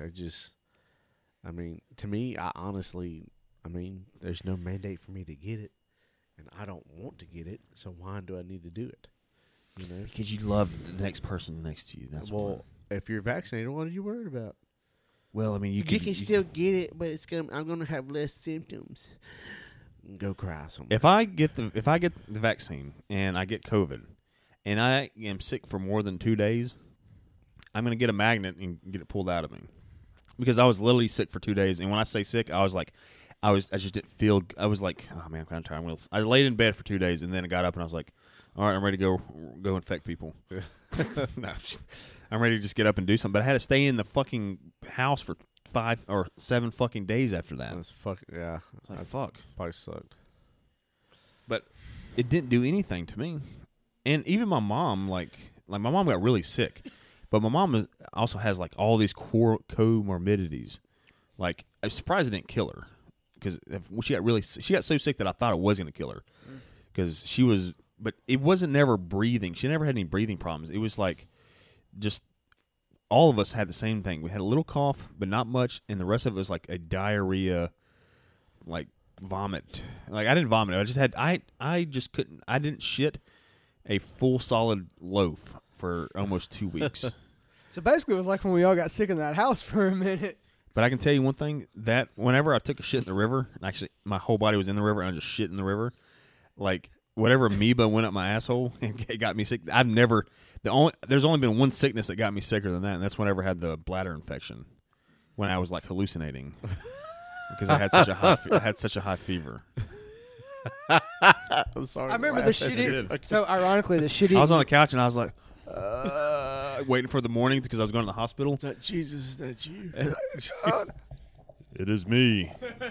I mean, to me, there's no mandate for me to get it, and I don't want to get it. So why do I need to do it? Because you love the next person next to you. That's if you're vaccinated, what are you worried about? Well, I mean, you can still get it, but I'm gonna have less symptoms. Go cry somewhere. If I get the vaccine and I get COVID, and I am sick for more than 2 days, I'm gonna get a magnet and get it pulled out of me, because I was literally sick for 2 days. And when I say sick, I just didn't feel. I was like, oh man, I'm kind of tired. I laid in bed for 2 days, and then I got up and I was like, all right, I'm ready to go infect people. No, I'm ready to just get up and do something. But I had to stay in the fucking house for 5 or 7 fucking days after that. That's yeah. It's like, fuck. Probably sucked. But it didn't do anything to me. And even my mom, like my mom got really sick. But my mom also has like all these comorbidities. Like, I'm surprised it didn't kill her, because she got so sick that I thought it was going to kill her, because she was. But it wasn't never breathing. She never had any breathing problems. It was like just all of us had the same thing. We had a little cough, but not much, and the rest of it was like a diarrhea, like vomit. Like, I didn't vomit. I just had I just couldn't. I didn't shit a full solid loaf for almost 2 weeks. So basically, it was like when we all got sick in that house for a minute. But I can tell you one thing, that whenever I took a shit in the river, and actually my whole body was in the river, and I just shit in the river, like whatever amoeba went up my asshole and it got me sick. There's only been one sickness that got me sicker than that, and that's whenever I had the bladder infection, when I was like hallucinating because I had such a high fever. I'm sorry. I remember the shitty. So ironically, the shitty. I was on the couch and I was like, waiting for the morning because I was going to the hospital. Is that Jesus? Is that you? It is me,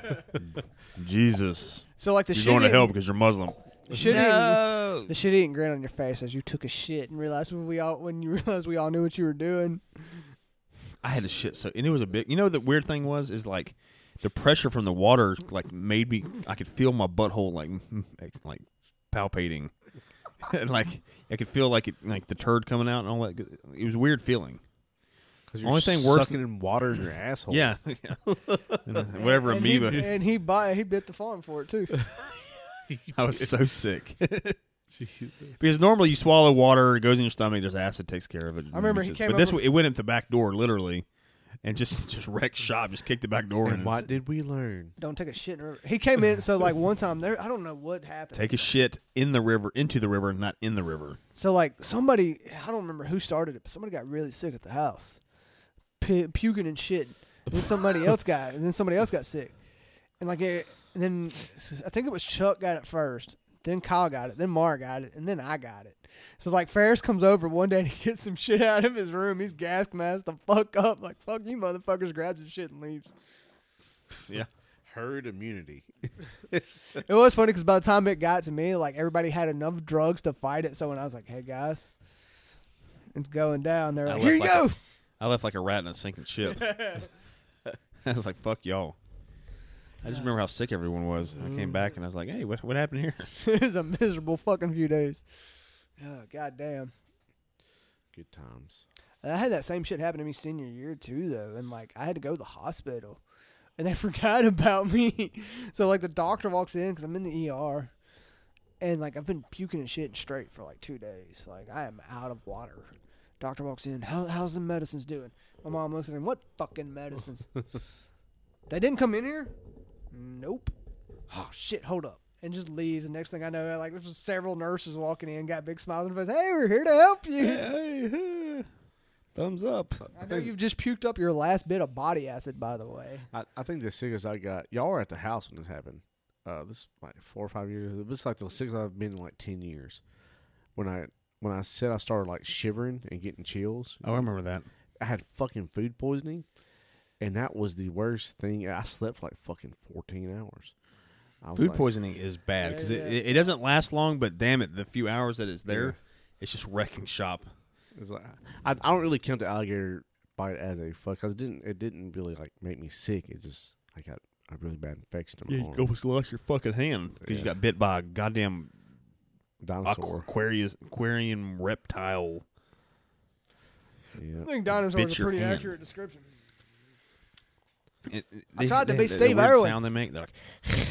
Jesus. So like the You're going to hell because you're Muslim. The shit-eating grin on your face as you took a shit and realized when you realized we all knew what you were doing. I had to shit and it was a big. You know, the weird thing is like the pressure from the water like made me. I could feel my butthole like palpating, and like I could feel like the turd coming out and all that. It was a weird feeling. You're only thing worse sucking in water in your asshole. Yeah, whatever amoeba. And he bit the farm for it too. I was so sick. Because normally you swallow water, it goes in your stomach, there's acid, takes care of it. I remember he came but over. it went in the back door, literally, and just wrecked shop, just kicked the back door in. And what did we learn? Don't take a shit in the river. He came in, so like one time there, I don't know what happened. Take a shit in the river, into the river, not in the river. So like somebody, I don't remember who started it, but somebody got really sick at the house, puking and shit. And then somebody else got sick, and then I think it was Chuck got it first. Then Kyle got it. Then Mark got it. And then I got it. So, like, Ferris comes over one day and he gets some shit out of his room. He's gas masked the fuck up. Like, fuck you motherfuckers. Grabs his shit and leaves. Yeah. Herd immunity. It was funny because by the time it got to me, like everybody had enough drugs to fight it. So when I was like, "Hey guys, it's going down," they're I like, left "Here you like go." I left like a rat in a sinking ship. I was like, "Fuck y'all." I just remember how sick everyone was. I came back and I was like, "Hey, what happened here?" It was a miserable fucking few days. Oh, goddamn. Good times. I had that same shit happen to me senior year too, though, and like I had to go to the hospital, and they forgot about me. So like the doctor walks in because I'm in the ER, and like I've been puking and shitting straight for like 2 days. Like I am out of water. Doctor walks in. How's the medicines doing? My mom looks at him. What fucking medicines? They didn't come in here. Nope. Oh shit! Hold up. And just leaves. The next thing I know, like there's just several nurses walking in, got big smiles on their face. Hey, we're here to help you. Hey, thumbs up. I know you've just puked up your last bit of body acid, by the way. I think the sickest I got. Y'all were at the house when this happened. This is like 4 or 5 years. It was like the sickest I've been in like 10 years. When I said I started like shivering and getting chills. Oh, I remember that. I had fucking food poisoning, and that was the worst thing. I slept for like fucking 14 hours. I was Food like, poisoning is bad because Yeah, it doesn't last long, but damn it, the few hours that it's there, Yeah. it's just wrecking shop. It's like, I don't really count the alligator bite as a fuck because it didn't really like make me sick. It just I got a really bad infection in my arm. lost your fucking hand because you Yeah. got bit by a goddamn Dinosaur. aquarium reptile. Yeah. I think dinosaurs Bit is a your pretty hand. accurate description. They tried to be the Steve weird Irwin. sound they make. They're like,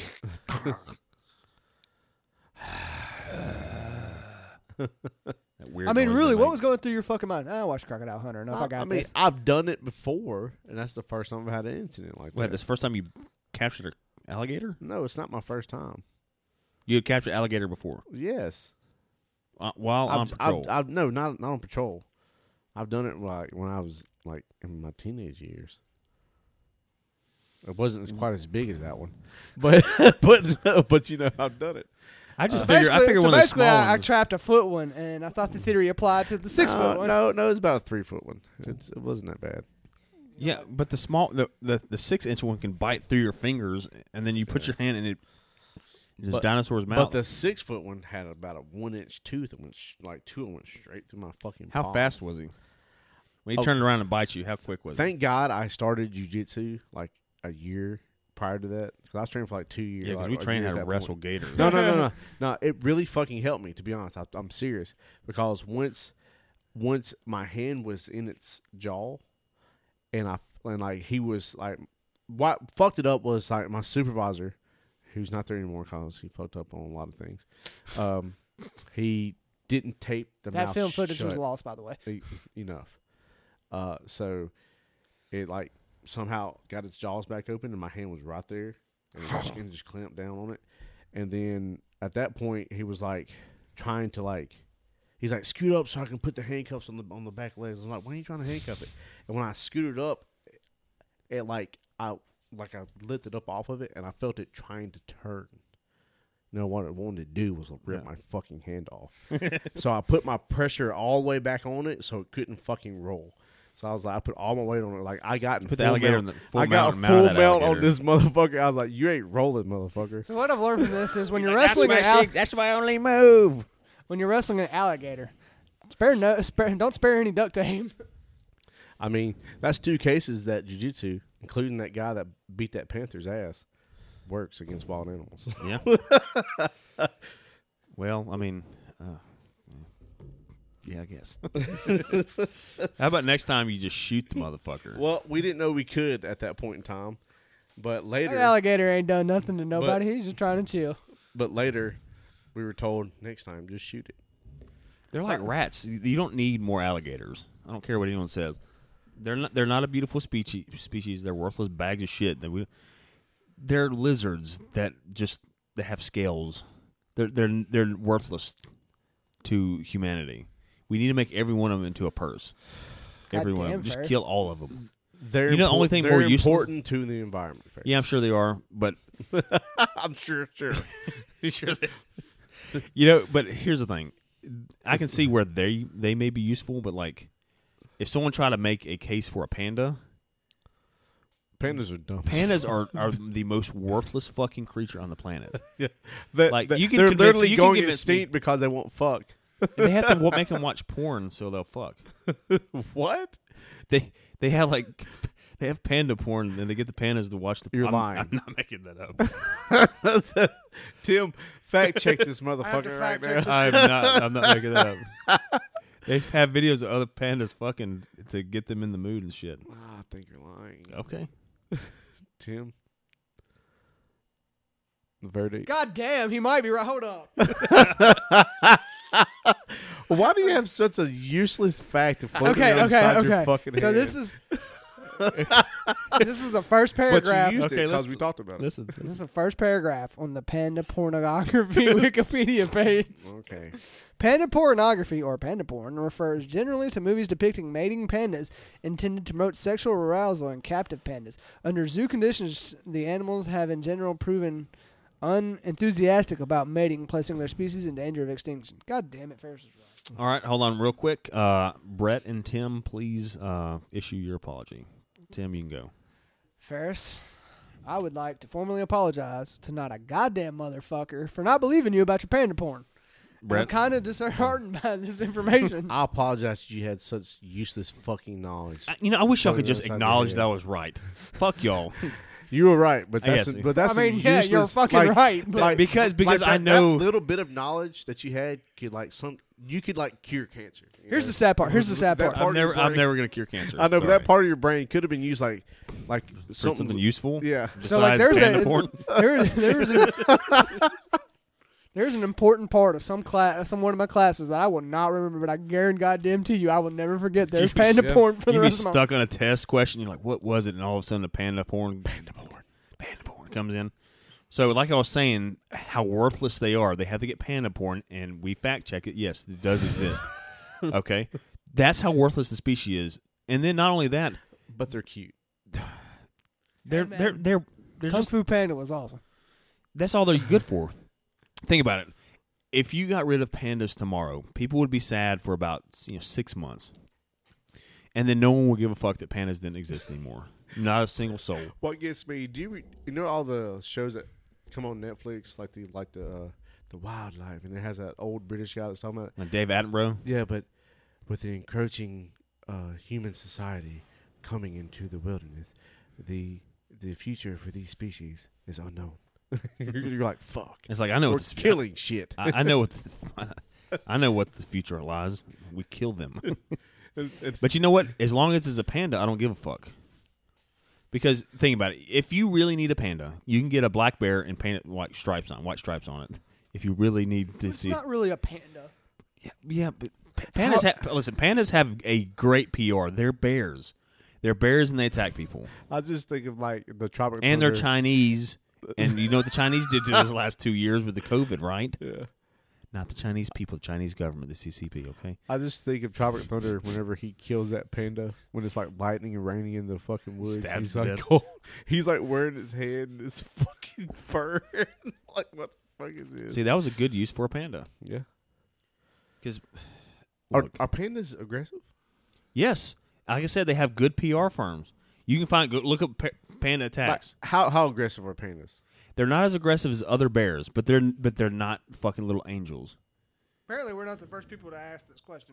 that weird I mean, noise really, they what make. was going through your fucking mind? I watched Crocodile Hunter. Enough, I got mean, this. I've done it before, and that's the first time I've had an incident like Wait, that. this first time you captured an alligator? No, it's not my first time. You had captured alligator before Yes. while on patrol. No, not on patrol. I've done it like when I was like in my teenage years. It wasn't as quite as big as that one, but but you know I've done it. I just So figure one of the basically, small I ones. trapped a foot one, and I thought the theory applied to the 6 foot one. No, it's about a 3 foot one. It wasn't that bad. Yeah, but the 6-inch one can bite through your fingers, and then you put your hand in it. This But- dinosaur's mouth. But the 6 foot one had about a 1 inch tooth and went like 2 of them went straight through my fucking. How palm. fast was he? When he Oh. turned around and bite you, how quick was Thank God I started jujitsu like a year prior to that because I was training for like 2 years. he? Yeah, because like, we a trained year how at to that wrestle point. gators. No. It really fucking helped me, to be honest. I'm serious because once my hand was in its jaw, and like he was like, what fucked it up was like my supervisor, who's not there anymore because he fucked up on a lot of things. He didn't tape the That mouth film footage was shut lost, by the way. enough. So it like somehow got its jaws back open, and my hand was right there, and it just clamped down on it. And then at that point, he was like trying to like, he's like, scoot up so I can put the handcuffs on the back legs. I'm like, why are you trying to handcuff it? And when I scooted up, it I lifted up off of it, and I felt it trying to turn. You know, what it wanted to do was rip my fucking hand off. So I put my pressure all the way back on it so it couldn't fucking roll. So I was like, I put all my weight on it. Like I got in Put the full alligator mount. in the full I got mount full of that mount on alligator. this motherfucker. I was like, you ain't rolling, motherfucker. So what I've learned from this is when you're wrestling That's my only move. when you're wrestling an alligator, don't spare any duct tape. I mean, that's 2 cases that jiu-jitsu, including that guy that beat that panther's ass, works against wild animals. Yeah. Well, I mean, yeah, I guess. How about next time you just shoot the motherfucker? Well, we didn't know we could at that point in time, but That later, alligator ain't done nothing to nobody. He's just trying to chill. we were told next time just shoot it. They're like rats. You don't need more alligators. I don't care what anyone says. They're not a beautiful species. They're worthless bags of shit. They're lizards that have scales. They're worthless to humanity. We need to make every one of them into a purse. Every one of them. Goddamn, Just Ferris. kill all of them. They're You know the only thing they're more useless- important to the environment. Ferris. Yeah, I'm sure they are, but I'm sure. But here's the thing. I can see where they may be useful, but like if someone tried to make a case for a panda, Pandas are dumb. Pandas are the most worthless fucking creature on the planet. Like you can they're convince literally me- you can going convince me- extinct because they won't fuck. And they have to make them watch porn so they'll fuck. What? They have they have panda porn and they get the pandas to watch the. You're I'm lying. I'm not making that up. Tim, fact check this I have to motherfucker right fact check now. I'm not making that up. They have videos of other pandas fucking to get them in the mood and shit. I think you're lying. Okay. Tim. The verdict. God damn, he might be right. Hold up. Why do you have such a useless fact to float Okay, inside okay, your okay. fucking head? So this is this is the first But paragraph. you used Okay, it because let's- we talked about it. Listen. This is the first paragraph on the panda pornography Wikipedia page. Okay. Panda pornography, or panda porn, refers generally to movies depicting mating pandas intended to promote sexual arousal in captive pandas. Under zoo conditions, the animals have in general proven unenthusiastic about mating, placing their species in danger of extinction. God damn it, Ferris is right. All right, hold on real quick. Brett and Tim, please issue your apology. Tim, you can go. Ferris, I would like to formally apologize to not a goddamn motherfucker for not believing you about your panda porn. I'm Brett, kind of disheartened by this information. I apologize that you had such useless fucking knowledge. I wish y'all could Fucking just upside acknowledge the that I head. was right. Fuck y'all. You were right, but I that's guess. but that's I mean, yeah, you're useless, fucking like, right. But like- because like I that know. little bit of knowledge that you had could you could cure cancer. you here's know? the sad part. Here's the sad That part. part- of your I'm brain- never gonna cure cancer. I know, but Sorry. that part of your brain could have been used like for something useful. Yeah. So like, besides there's panda a porn. there's an important part of some one of my classes that I will not remember, but I guarantee goddamn to you, I will never forget. There's You'd be panda sick. porn for the You'd be rest of my stuck on a test question. You're like, "What was it?" And all of a sudden, the panda porn comes in. So, like I was saying, how worthless they are. They have to get panda porn, and we fact check it. Yes, it does exist. Okay, that's how worthless the species is. And then not only that, But they're cute. they're man. they're Kung just Fu Panda was awesome. that's all they're good for. Think about it. If you got rid of pandas tomorrow, people would be sad for about 6 months, and then no one would give a fuck that pandas didn't exist anymore. Not a single soul. What gets me? Do you know all the shows that come on Netflix, like the wildlife, and it has that old British guy that's talking about. Like Dave Attenborough. Yeah, but with the encroaching human society coming into the wilderness, the future for these species is unknown. You're like, fuck. It's like I know We're what the, killing shit. I know what I know what the future lies. We kill them. It's- But you know what? As long as it's a panda, I don't give a fuck. Because think about it. If you really need a panda, you can get a black bear and paint it white stripes on it. If you really need to It's see, not really a panda. yeah, but pandas have a great PR. They're bears. They're bears and they attack people. I just think of like the Tropic And they're Thunder. Chinese. And you know what the Chinese did to those last 2 years with the COVID, right? Yeah. Not the Chinese people, the Chinese government, the CCP, okay? I just think of Tropic Thunder whenever he kills that panda when it's like lightning and raining in the fucking woods. Stabs He's to like, death. oh, he's like wearing his head in his fucking fur. Like, what the fuck is this? See, that was a good use for a panda. Yeah. Because, Are pandas aggressive? yes, like I said, they have good PR firms. You can look up panda attacks. Like, how aggressive are pandas? They're not as aggressive as other bears, but they're not fucking little angels. Apparently, we're not the first people to ask this question.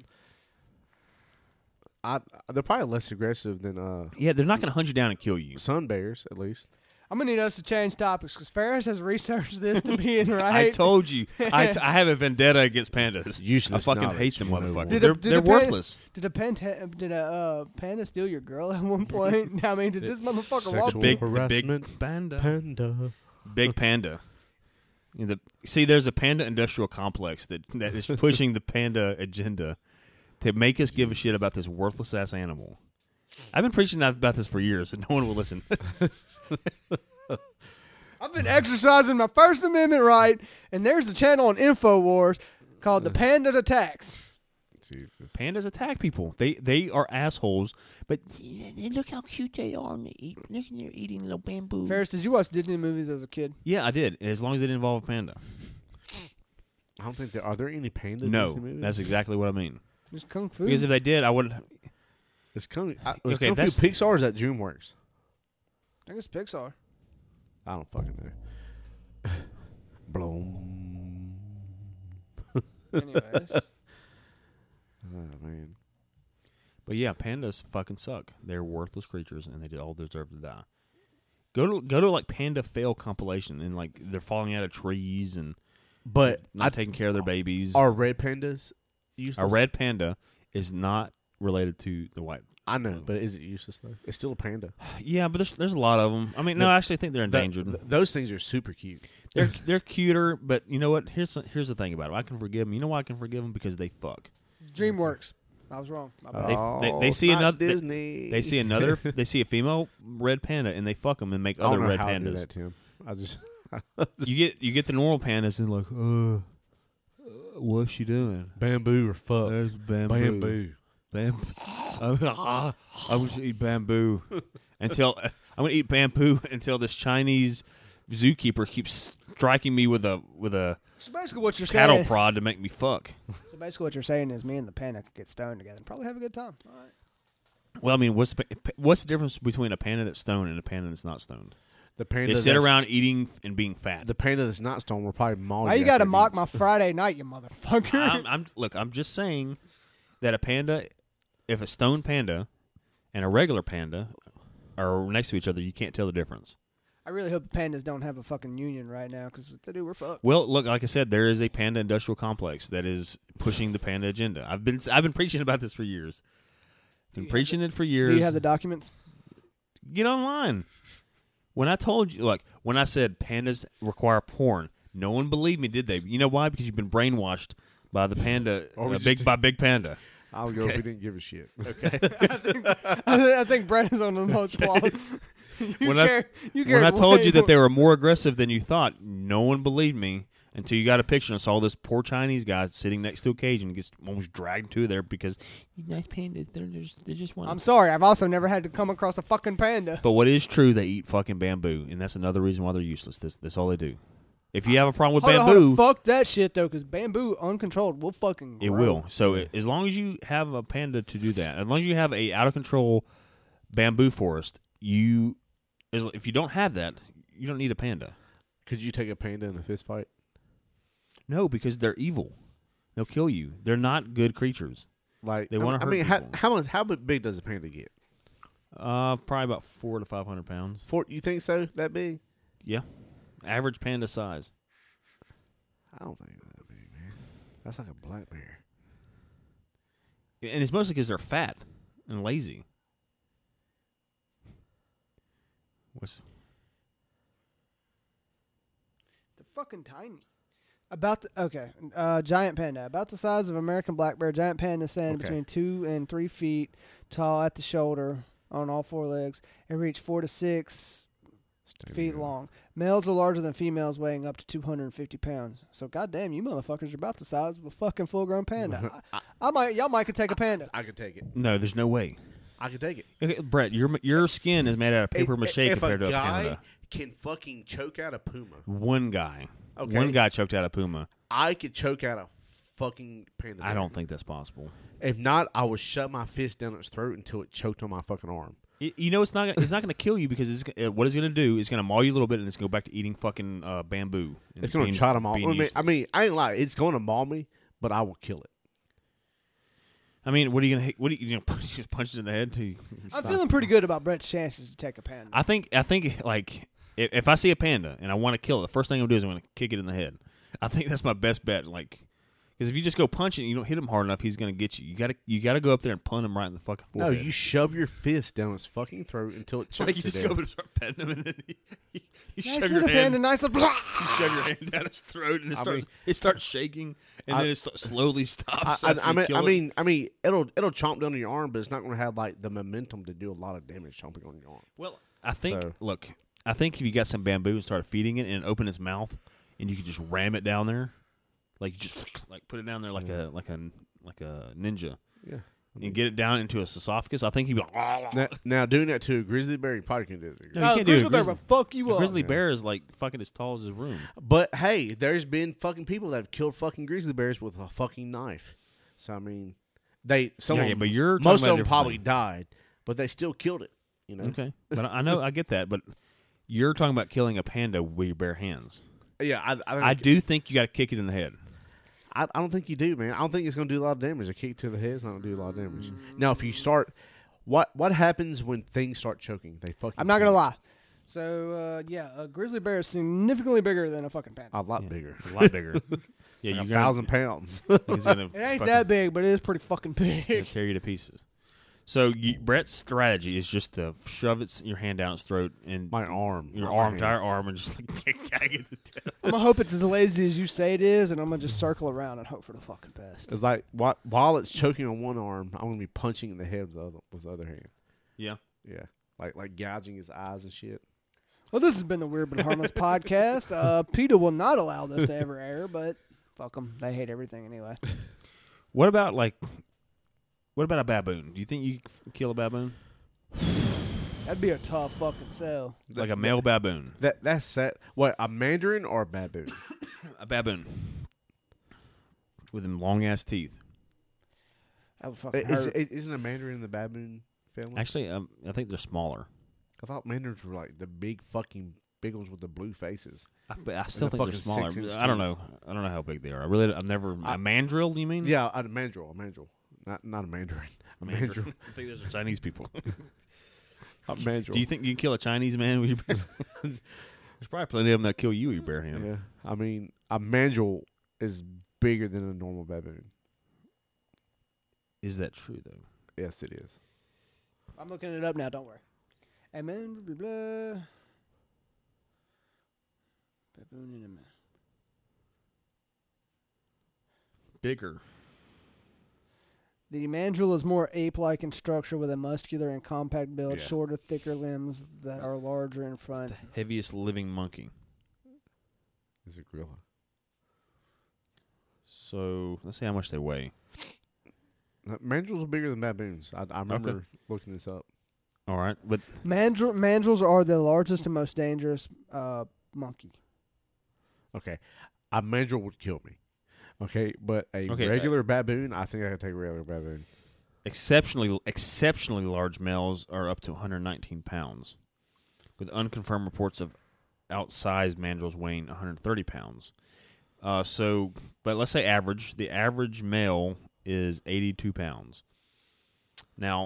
They're probably less aggressive than Yeah, they're not going to hunt you down and kill you. sun bears, at least. I'm gonna need us to change topics because Ferris has researched this to being right. I told you, I have a vendetta against pandas. Useless I fucking knowledge, hate them you know. motherfuckers. Did They're a worthless. Did a panda steal your girl at one point? I mean, did this motherfucker walk? Sexual Big harassment. panda. Panda. Big panda. See, there's a panda industrial complex that is pushing the panda agenda to make us give a shit about this worthless ass animal. I've been preaching about this for years, and no one will listen. I've been exercising my First Amendment right, and there's a channel on InfoWars called the Panda Attacks. Jesus. Pandas attack people. They are assholes, but Look how cute they are. And look, they're eating little bamboo. Ferris, did you watch Disney movies as a kid? yeah, I did. As long as it didn't involve a panda. I don't think are there any panda No, Disney movies? that's exactly what I mean. Just Kung Fu. Because if they did, I would. It's Kung Okay, Fu that's- Pixar or is that DreamWorks? I think it's Pixar. I don't fucking know. Bloom. Anyways. Oh, man. But yeah, pandas fucking suck. They're worthless creatures, and they all deserve to die. Go to like panda fail compilation, and like they're falling out of trees and But not taking care of their babies. are red pandas useless? A red panda is not related to the white. I know, but is it useless though? It's still a panda. Yeah, but there's a lot of them. I mean, no, I actually think they're endangered. Those things are super cute. They're cuter, but you know what? Here's the thing about them. I can forgive them. You know why I can forgive them? Because they fuck. DreamWorks. I was wrong. My bad. They see it's not another Disney. They see another. They see a female red panda, and they fuck them and make I don't other know red how I do pandas. that, Tim. I just You get the normal pandas and like, what's she doing? bamboo or fuck. There's bamboo. Bamboo. I'm going to eat bamboo until I'm going to eat bamboo until this Chinese zookeeper keeps striking me with a So basically, what you're cattle saying. prod to make me fuck. So basically, what you're saying is, me and the panda could get stoned together and probably have a good time. All right. Well, I mean, what's the difference between a panda that's stoned and a panda that's not stoned? The panda They sit that's- around eating and being fat. The panda that's not stoned will probably maul Why you. you got to after it mock eats. my Friday night, you motherfucker? I'm just saying that a panda, if a stoned panda and a regular panda are next to each other, you can't tell the difference. I really hope the pandas don't have a fucking union right now, because if they do, we're fucked. Well, look, like I said, there is a panda industrial complex that is pushing the panda agenda. I've been preaching about this for years. Been preaching it for years. Do you have the documents? Get online. When I told you, when I said pandas require porn, no one believed me, did they? You know why? Because you've been brainwashed by the panda, Big Panda. I'll go if we didn't give a shit. Okay. I think Brett is on the most cloth. When I told you that they were more aggressive than you thought, no one believed me until you got a picture and saw this poor Chinese guy sitting next to a cage and gets almost dragged to there because these nice pandas, they're just one. I'm sorry, I've also never had to come across a fucking panda. But what is true, they eat fucking bamboo, and that's another reason why they're useless. That's all they do. If you have a problem with Hold bamboo, on, fuck that shit though, because bamboo uncontrolled will fucking grow. it will. So as long as you have a panda to do that, as long as you have a out of control bamboo forest, if you don't have that, you don't need a panda. Could you take a panda in a fist fight? No, because they're evil. They'll kill you. They're not good creatures. Like They wanna hurt people. how big does a panda get? Probably about 400 to 500 pounds. You think so? That big? Yeah, average panda size. I don't think it's that big, man. That's like a black bear. And it's mostly because they're fat and lazy. They're fucking tiny. Giant panda, about the size of American black bear. Giant panda stand Okay. between 2 and 3 feet tall at the shoulder on all four legs and reach 4 to 6 feet long. Males are larger than females, weighing up to 250 pounds. So, goddamn, you motherfuckers are about the size of a fucking full-grown panda. Y'all might could take a panda. I could take it. No, there's no way. I could take it. Okay, Brett, your skin is made out of paper mache compared to a panda. Can fucking choke out a puma. One guy. Okay. One guy choked out a puma. I could choke out a fucking panda. I don't think that's possible. If not, I would shove my fist down its throat until it choked on my fucking arm. You know, it's not going to kill you because what it's going to do is going to maul you a little bit and it's going to go back to eating fucking bamboo. And It's going to being- try to maul being me. useless. I mean, I ain't lie. It's going to maul me, but I will kill it. I mean, what are you going to you just punch it in the head to? I'm feeling pretty good about Brett's chances to take a panda. I think like if I see a panda and I want to kill it, the first thing I'm going to do is I'm going to kick it in the head. I think that's my best bet. Like, because if you just go punch it and you don't hit him hard enough, he's going to get you. You got to go up there and punt him right in the fucking No, forehead. you shove your fist down its fucking throat until it chokes Like you to just death. go up and start petting him, and then you Nice shove your little hand. panda, nice little. You shove your hand down his throat, and it starts shaking, and then it slowly stops. I mean, it'll chomp down on your arm, but it's not going to have like the momentum to do a lot of damage chomping on your arm. Well, I think So- look, I think if you got some bamboo and started feeding it and open its mouth, and you could just ram it down there, like just like put it down there like a ninja, Yeah. and get it down into its esophagus. I think he'd be like, Now doing that to a grizzly bear, you probably can do it. No, you can't do a grizzly bear grizzly- will fuck you a up. grizzly Yeah. bear is like fucking as tall as his room. But hey, there's been fucking people that have killed fucking grizzly bears with a fucking knife. So I mean, Yeah, but you're talking most about a of them different probably thing. died, but they still killed it. You know. Okay, but I get that. But you're talking about killing a panda with your bare hands. Yeah, I do think you got to kick it in the head. I don't think you do, man. I don't think it's going to do a lot of damage. A kick to the head is not going to do a lot of damage. Now, if you start, what happens when things start choking? They fucking. I'm not gonna lie. So a grizzly bear is significantly bigger than a fucking panda. A lot bigger. A lot bigger. Yeah, Like you 1,000 pounds. He's gonna It ain't that big, but it is pretty fucking big. It'll tear you to pieces. So Brett's strategy is just to shove your hand down its throat and My arm. your not my hand. entire arm, and just gag it to death. I'm gonna hope it's as lazy as you say it is, and I'm gonna just circle around and hope for the fucking best. It's like while it's choking on one arm, I'm going to be punching in the head with the other hand. Yeah. Yeah. Like gouging his eyes and shit. Well, this has been the Weird But Harmless podcast. PETA will not allow this to ever air, but fuck them. They hate everything anyway. What about a baboon? Do you think you could kill a baboon? That'd be a tough fucking sell. Like a male baboon? That's set. What, a mandarin or a baboon? A baboon. With them long ass teeth. That would fucking hurt. Isn't a mandarin in the baboon family? Actually, I think they're smaller. I thought mandarins were like the big ones with the blue faces. But I still the think they're fucking smaller. 6-inch I don't know. I don't know how big they are. I've never. A mandrill? You mean? Yeah, a mandrill. Not a mandarin. A mandrill. I think those are Chinese people. A mandrill. Do you think you can kill a Chinese man with your bare hand? There's probably plenty of them that kill you with your bare hand. Yeah. I mean, a mandrill is bigger than a normal baboon. Is that true though? Yes, it is. I'm looking it up now. Don't worry. Amen. Blah, blah, blah. Baboon in a man. Bigger. The mandrill is more ape-like in structure with a muscular and compact build, Yeah. shorter, thicker limbs that are larger in front. The heaviest living monkey. It's a gorilla. So let's see how much they weigh. Mandrills are bigger than baboons. I remember looking this up. All right, but Mandrills are the largest and most dangerous monkey. Okay, a mandrill would kill me. Okay, but a Okay, regular baboon, I think I could take a regular baboon. exceptionally large males are up to 119 pounds, with unconfirmed reports of outsized mandrills weighing 130 pounds. But let's say average. The average male is 82 pounds. Now,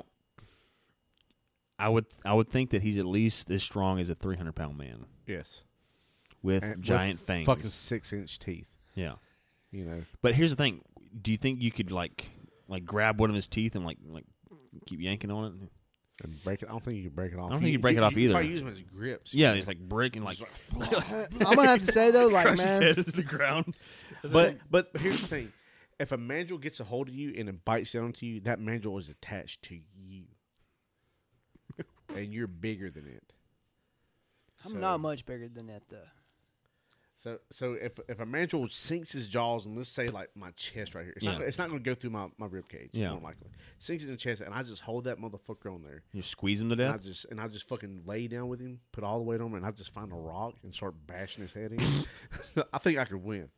I would think that he's at least as strong as a 300-pound man Yes, with And giant with fangs. fucking 6-inch teeth. Yeah. You know, But here's the thing: do you think you could like grab one of his teeth and like keep yanking on it? and break it. I don't think you can break it off. I don't think you break it off You either. probably use them as grips. Yeah, it's like breaking like I'm gonna have to say though, like crush his man, head into the ground. But here's the thing: if a mandrill gets a hold of you and it bites down to you, that mandrill is attached to you, and you're bigger than it. I'm not much bigger than that though. So if a mandrill sinks his jaws and let's say like my chest right here, it's not going to go through my rib cage. Yeah. More likely. Sinks it in the chest and I just hold that motherfucker on there. You squeeze him to And death. I just fucking lay down with him, put all the weight on him, and I just find a rock and start bashing his head in. I think I could win.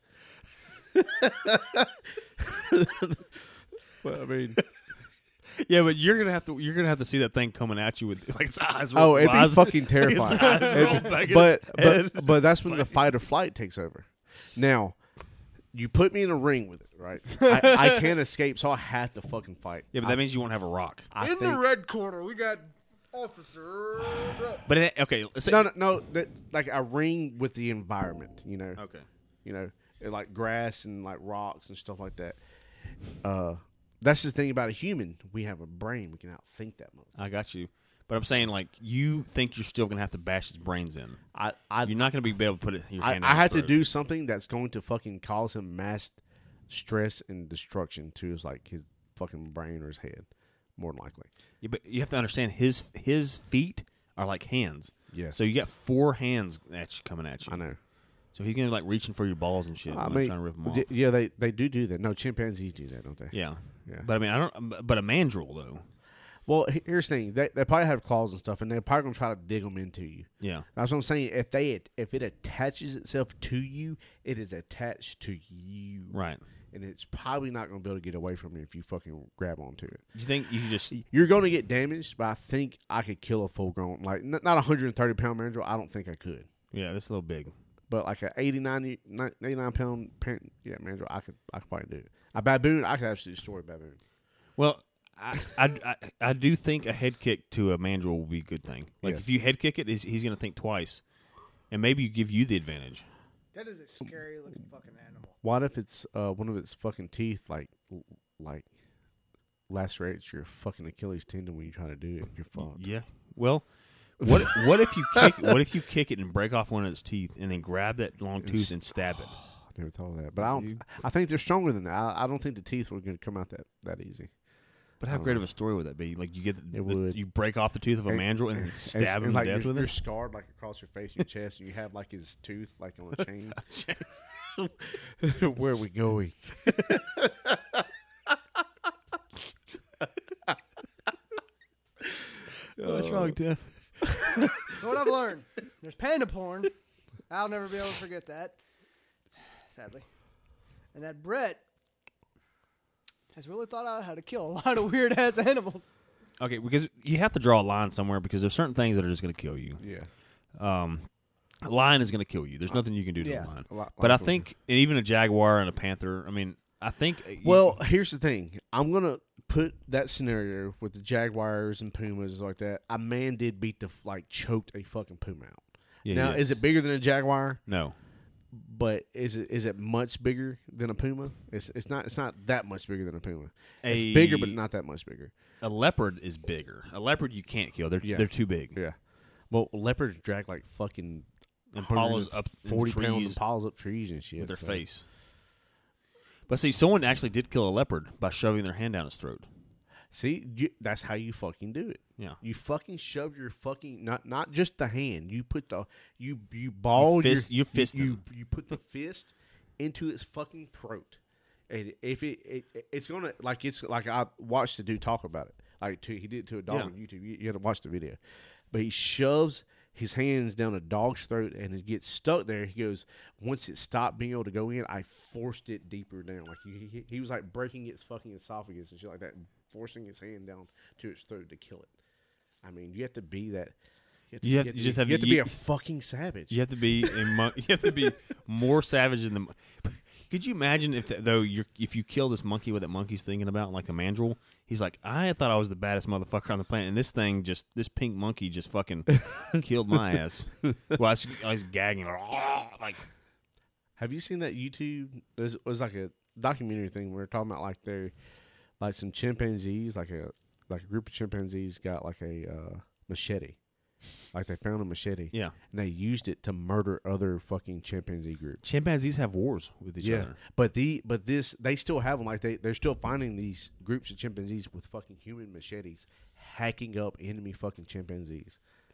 But I mean, Yeah, but you're gonna have to see that thing coming at you with like its eyes. it'd be eyes- fucking terrifying. its eyes roll It'd be- back in but its head. but that's when the fight or flight takes over. Now, you put me in a ring with it, right? I can't escape, so I have to fucking fight. Yeah, but that means you won't have a rock. I In think, the red corner, we got Officer. But okay, let's say no, like a ring with the environment, you know. Okay. You know, like grass and like rocks and stuff like that. That's the thing about a human. We have a brain. We can outthink that much. I got you. But I'm saying, like, you think you're still gonna have to bash his brains in. You're not gonna be able to put it. Your hand I down his had to throat. do something that's going to fucking cause him mass stress and destruction to his fucking brain or his head, more than likely. Yeah, but you have to understand his feet are like hands. Yes. So you got 4 hands coming at you. I know. So he's gonna like reaching for your balls and shit. I and, mean, trying to rip them off. yeah, they do that. No, chimpanzees do that, don't they? Yeah. Yeah. But I mean, I don't. But a mandrill though. Well, here's the thing. They probably have claws and stuff, and they're probably gonna try to dig them into you. Yeah. That's what I'm saying. If it attaches itself to you, it is attached to you. Right. and it's probably not going to be able to get away from you if you fucking grab onto it. You think you just You're going to get damaged, but I think I could kill a full grown, like not 130 pound mandrill. I don't think I could, yeah, that's a little big. but like a 89 pound mandrill, I could probably do it. A baboon, I could actually destroy a baboon. Well, I do think a head kick to a mandrill will be a good thing. Like Yes. if you head kick it, he's going to think twice, and maybe give you the advantage. That is a scary looking fucking animal. What if it's one of its fucking teeth like lacerates your fucking Achilles tendon when you try to do it? You're fucked. Yeah. Well, what if you kick it and break off one of its teeth and then grab that long tooth and stab it? I never thought of that, but I think they're stronger than that. I don't think the teeth were going to come out that easy. But how great of a story would that be? Like you get would. you break off the tooth of a mandrill and then stab him to like death with you're it. scarred like across your face, your chest, and you have like his tooth like on a chain. Where are we going? What's wrong, Tim? So what I've learned, there's panda porn. I'll never be able to forget that, sadly. And that Brett has really thought out how to kill a lot of weird ass animals. Okay, because you have to draw a line somewhere because there's certain things that are just going to kill you. Yeah. A lion is going to kill you. There's nothing you can do to Yeah. a lion. Lot But I of think and even a jaguar and a panther. I mean, I think. Well, here's the thing. I'm gonna put that scenario with the jaguars and pumas like that. A man did beat choked a fucking puma out. yeah, Now, yeah. is it bigger than a jaguar? No. But is it much bigger than a puma? It's not that much bigger than a puma. It's bigger, but not that much bigger. A leopard is bigger. A leopard you can't kill. They're too big. Yeah. Well, leopards drag like fucking Impalas up in 40 pound trees impalas up trees and shit with their so. face. But see, someone actually did kill a leopard by shoving their hand down its throat. See, that's how you fucking do it. Yeah. You fucking shove your fucking not just the hand. You put the you ball you fist you them. you put the fist into its fucking throat. And if it's gonna it's like I watched the dude talk about it. He did it to a dog Yeah. on YouTube. You had to watch the video. But he shoves his hands down a dog's throat and it gets stuck there. He goes, once it stopped being able to go in, I forced it deeper down. Like he was like breaking its fucking esophagus and shit like that, and forcing his hand down to its throat to kill it. I mean, you have to be that. You have to be a fucking savage. You have to be you have to be more savage than the. Could you imagine if you kill this monkey, what that monkey's thinking about, like a mandrill? He's like, I thought I was the baddest motherfucker on the planet, and this pink monkey just fucking killed my ass. Well, I was gagging like. Have you seen that YouTube? It was like a documentary thing where they're talking about like some chimpanzees, like a group of chimpanzees got like a machete. Like they found a machete. Yeah. And they used it to murder other fucking chimpanzee groups. Chimpanzees have wars with each other. But they still have them. Like they're still finding these groups of chimpanzees with fucking human machetes hacking up enemy fucking chimpanzees.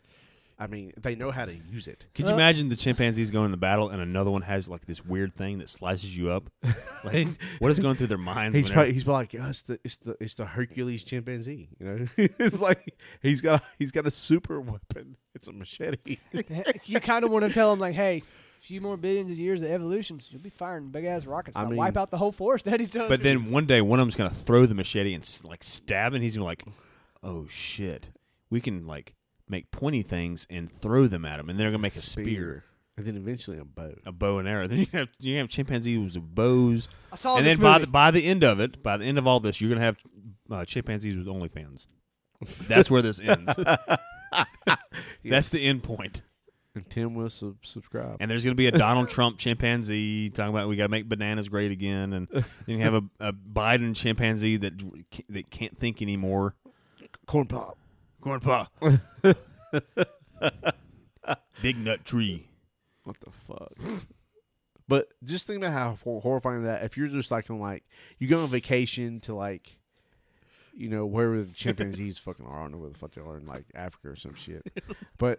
I mean, they know how to use it. Could you imagine the chimpanzees going into battle and another one has like this weird thing that slices you up? Like, what is going through their minds? He's probably like, oh, it's the Hercules chimpanzee. You know, it's like he's got a super weapon. It's a machete. You kind of want to tell him, like, hey, a few more billions of years of evolutions, you'll be firing big ass rockets that wipe out the whole forest at each other. But then one day, one of them's gonna throw the machete and like stab, and he's gonna like, oh shit, we can like make pointy things and throw them at him, and they're gonna make a spear. And then eventually a bow And arrow. Then you have chimpanzees with bows. I saw and this then movie. by the end of all this, you're gonna have chimpanzees with OnlyFans. That's where this ends. That's the end point. And Tim will subscribe. And there's going to be a Donald Trump chimpanzee talking about we got to make bananas great again, and you have a Biden chimpanzee that can't think anymore. Corn pop. Big nut tree. What the fuck? But just think about how horrifying that. If you're just like you go on vacation to like, you know, wherever the chimpanzees fucking are, I don't know where the fuck they are in like Africa or some shit. but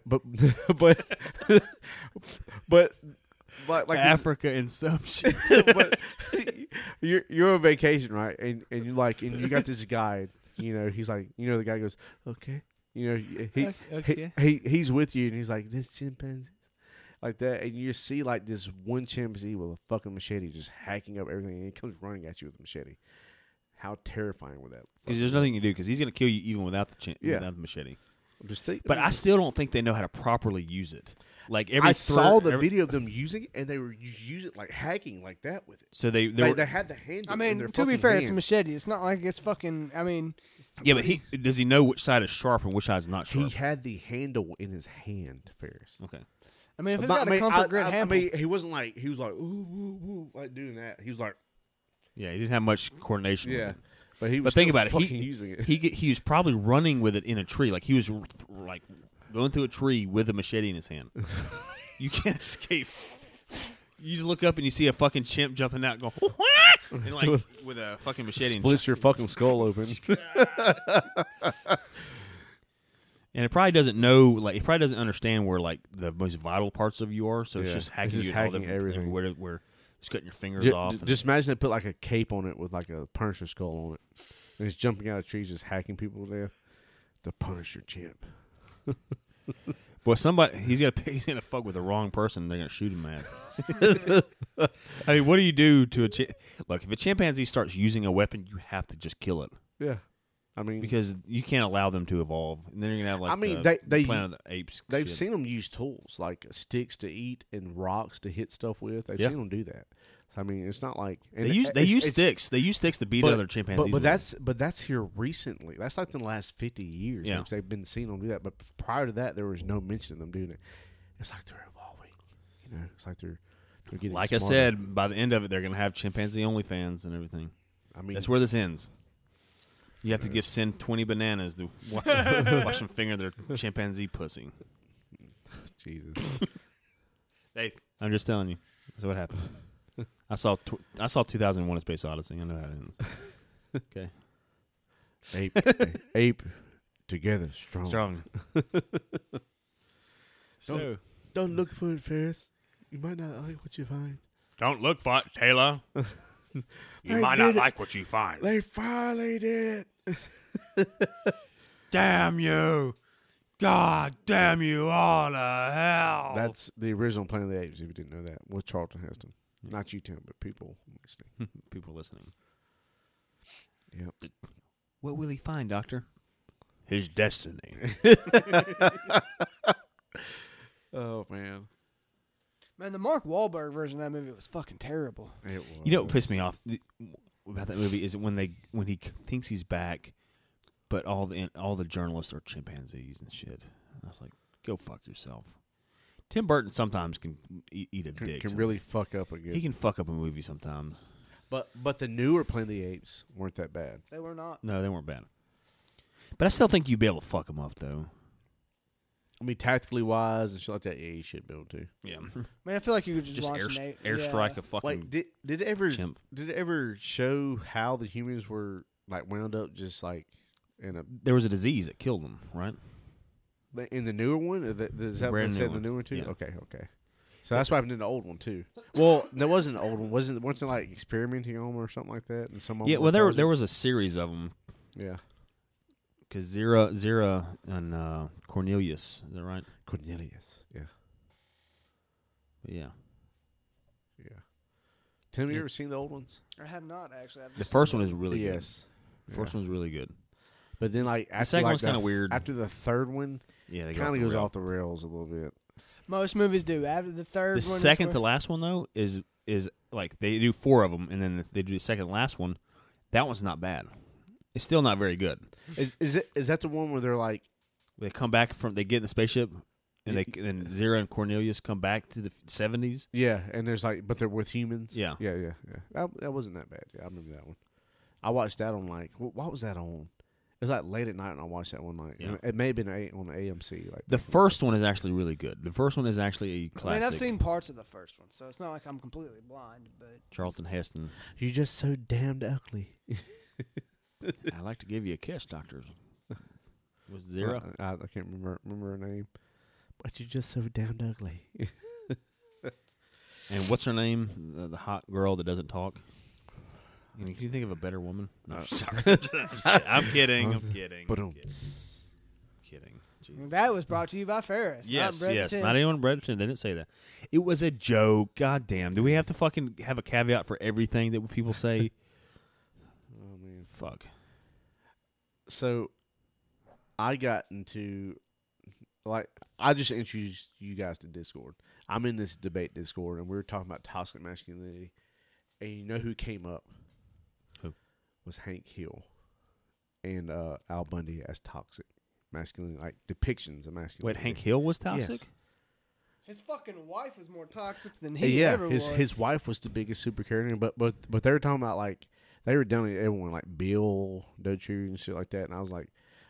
like Africa and some shit. but you're on vacation, right? And you you got this guy. You know, he's like, you know, the guy goes, okay. You know, he's with you, and he's like, this chimpanzee. like that, and you see like this one chimpanzee with a fucking machete just hacking up everything, and he comes running at you with a machete. How terrifying would that? Because there's nothing you can do because he's going to kill you even without the Yeah. without the machete. I'm just thinking, But I still don't think they know how to properly use it. Like I saw the video of them using it, and they were using it like hacking like that with it. So they had the handle. I in mean, their to be fucking fair, it's a hand. machete. It's not like it's fucking. I mean, yeah, but does he know which side is sharp and which side is not He sharp? had the handle in his hand, Ferris. Okay. if it's But, got a comfort grip I handle, mean, he wasn't like he was like ooh, ooh, ooh, like doing that. He was like Yeah, he didn't have much coordination. with it. but he was. But think still about it. fucking using it. He was probably running with it in a tree. Like he was like going through a tree with a machete in his hand. You can't escape. You just look up and you see a fucking chimp jumping out, and go and like with a fucking machete. Splits your fucking skull open. And it probably doesn't know, like, it probably doesn't understand where, like, the most vital parts of you are. So it's Yeah. just hacking It's just you in all hacking different- everything. Where it's cutting your fingers Just, off. just imagine they put like a cape on it with like a Punisher skull on it, and he's jumping out of trees, just hacking people to death. The Punisher chimp. Well, he's gonna fuck with the wrong person. They're gonna shoot him ass. I mean, what do you do to a look? If a chimpanzee starts using a weapon, you have to just kill it Yeah, I mean, because you can't allow them to evolve. And then you're gonna have like I mean, the they Planet of the Apes. they've shit. seen them use tools like sticks to eat and rocks to hit stuff with. They've Yeah. seen them do that. So I mean, it's not like They use sticks. They use sticks to beat other chimpanzees. But with. that's here recently. That's like in the last 50 years. Yeah. They've been seen them do that. But prior to that, there was no mention of them doing it. It's like they're evolving. You know, it's like they're getting. Like smarter. I said, by the end of it, they're gonna have chimpanzee OnlyFans and everything. I mean, That's where this ends. You have to send 20 bananas to watch them finger their chimpanzee pussy. Jesus. I'm just telling you. That's what happened. I saw 2001: A Space Odyssey. I know how it ends. Okay. ape together strong. Strong. So Don't look for it, Ferris. You might not like what you find. don't look for it, Taylor. You They might not did it. like what you find. They finally did. Damn you! God damn you all to hell! That's the original Planet of the Apes. If you didn't know that, with Charlton Heston. Not you, Tim, but people listening. people listening. Yep. What will he find, Doctor? His destiny. Oh man, man, the Mark Wahlberg version of that movie was fucking terrible. it was. You know what pissed me off about that movie is when he thinks he's back, but all the journalists are chimpanzees and shit. I was like, go fuck yourself. Tim Burton sometimes can eat a dick. Can really fuck up a good. He can fuck up a movie sometimes. But the newer Planet of the Apes weren't that bad. They were not. No, they weren't bad. But I still think you'd be able to fuck them up though. I mean, tactically wise and shit like that. Yeah, you should be able to. Yeah, Man, I feel like you could just, just launch an airstrike a fucking Like, did it ever chimp. did it ever show how the humans were like wound up just like in a There was a disease that killed them, right? in the newer one? Is that what Brand they new said in the one. newer one too? Yeah. Okay. So that's what happened in the old one too. Well, there wasn't an old one. Weren't they like experimenting on them or something like that? And some of them Yeah, were well, there positive? was a series of them Yeah. because Zira and Cornelius, is that right? Cornelius. Yeah. But yeah. Yeah. Tim, you Yeah. ever seen the old ones? I have not actually. I've The just first seen one them. is really good. Yes. The first one's really good. But then, like, after second like one's kinda weird. After the third one, Yeah, they kind of go goes off the rails a little bit. Most movies do. After the third The one, second is to where- last one though is like they do 4 of them, and then they do the second to last one. That one's not bad. It's still not very good. Is that the one where they're like, They come back they get in the spaceship, and then Zira and Cornelius come back to the 70s. yeah, and there's like, but they're with humans. Yeah. yeah. That wasn't that bad. Yeah, I remember that one. I watched that on like, what was that on? It was like late at night, and I watched that one night. Yeah. It may have been on AMC. Like The first one is actually really good. The first one is actually a I classic. mean, I've seen parts of the first one, so it's not like I'm completely blind. But Charlton Heston. You're just so damned ugly. I'd like to give you a kiss, Doctor. Was Zira? I can't remember her name, but you're just so damned ugly. And what's her name? The hot girl that doesn't talk. Can you think of a better woman? No, sorry. I'm kidding. I'm kidding. But I'm kidding. kidding. Jesus. That was brought to you by Ferris. Yes, not yes. Bread Not anyone Breadton. They didn't say that. It was a joke. God damn. Do we have to fucking have a caveat for everything that people say? Oh man. Fuck. So, I got into I just introduced you guys to Discord. I'm in this debate Discord, and we were talking about toxic masculinity. And you know who came up? Who? Was Hank Hill and Al Bundy as toxic masculinity, like depictions of masculinity. Wait, Hank Hill was toxic? Yes. His fucking wife was more toxic than he Yeah, ever was. his wife was the biggest super character, but they were talking about like they were down to everyone like Bill Dotrieve and shit like that, and I was like,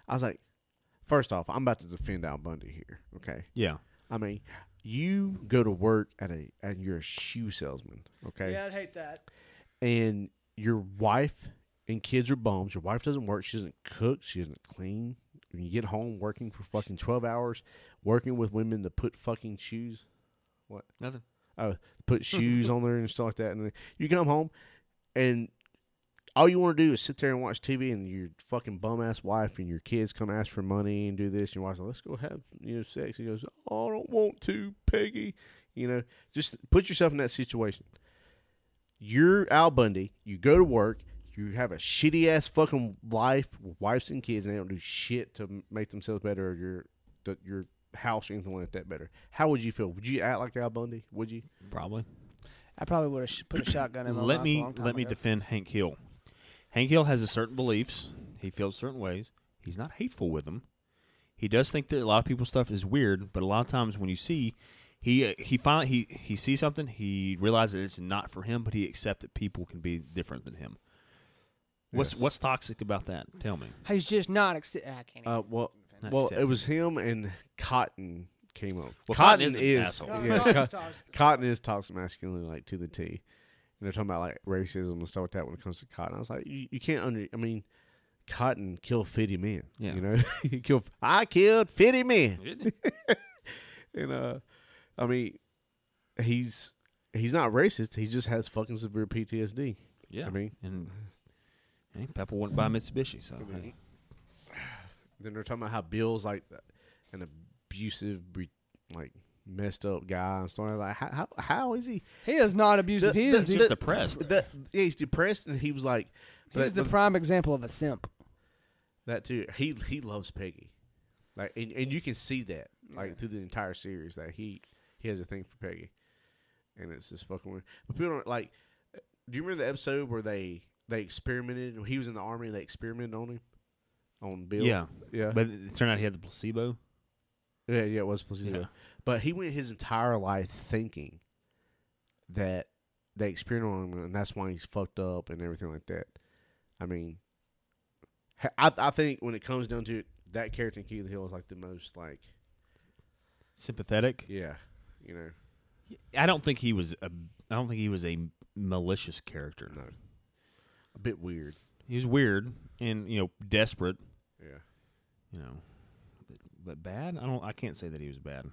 first off, I'm about to defend Al Bundy here, okay? Yeah. I mean, you go to work and you're a shoe salesman, okay? Yeah, I'd hate that. And your wife and kids are bums. Your wife doesn't work. She doesn't cook. She doesn't clean. When you get home working for fucking 12 hours, working with women to put fucking shoes. What? Nothing. Put shoes on there and stuff like that. And then you come home and all you want to do is sit there and watch TV, and your fucking bum-ass wife and your kids come ask for money and do this. And your wife's like, let's go have sex. He goes, oh, I don't want to, Peggy. Just put yourself in that situation. You're Al Bundy. You go to work. You have a shitty-ass fucking life with wives and kids, and they don't do shit to make themselves better or your house or anything like that better. How would you feel? Would you act like Al Bundy? Would you? Probably. I probably would have put a shotgun in my Let mouth me a long time let me ago. defend Hank Hill. Hank Hill has a certain beliefs. He feels certain ways. He's not hateful with them. He does think that a lot of people's stuff is weird, but a lot of times when you see, he finally he sees something, he realizes it's not for him, but he accepts that people can be different than him. What's toxic about that? Tell me. He's just not. I can't. Even Well, Not it accepted. was him and Cotton came up. Well, Cotton Cotton is an is asshole. Cotton is toxic masculinity, like to the T. And they're talking about like racism and stuff like that when it comes to Cotton. I was like, you can't I mean, Cotton killed 50 men. Yeah. I killed 50 men. And I mean, he's not racist. He just has fucking severe PTSD. Yeah. I mean, and Pepper went by Mitsubishi, so then they're talking about how Bill's like an abusive, like messed up guy and stuff like that. How is he? He is not abusive. He is he's just depressed. He's depressed, and he was like, he's the prime example of a simp. that too. He loves Peggy, like, and you can see that like through the entire series that he has a thing for Peggy, and it's just fucking weird. But people don't like. Do you remember the episode where they experimented? He was in the army. They experimented on him, on Bill. Yeah. Yeah. But it turned out he had the placebo. Yeah, it was placebo. Yeah. But he went his entire life thinking that they experimented on him, and that's why he's fucked up and everything like that. I mean, I think when it comes down to it, that character in Keith Hill is like the most like, Sympathetic. yeah, I don't think he was a malicious character. no, a bit weird. He was weird and desperate. Yeah. But bad. I can't say that he was bad.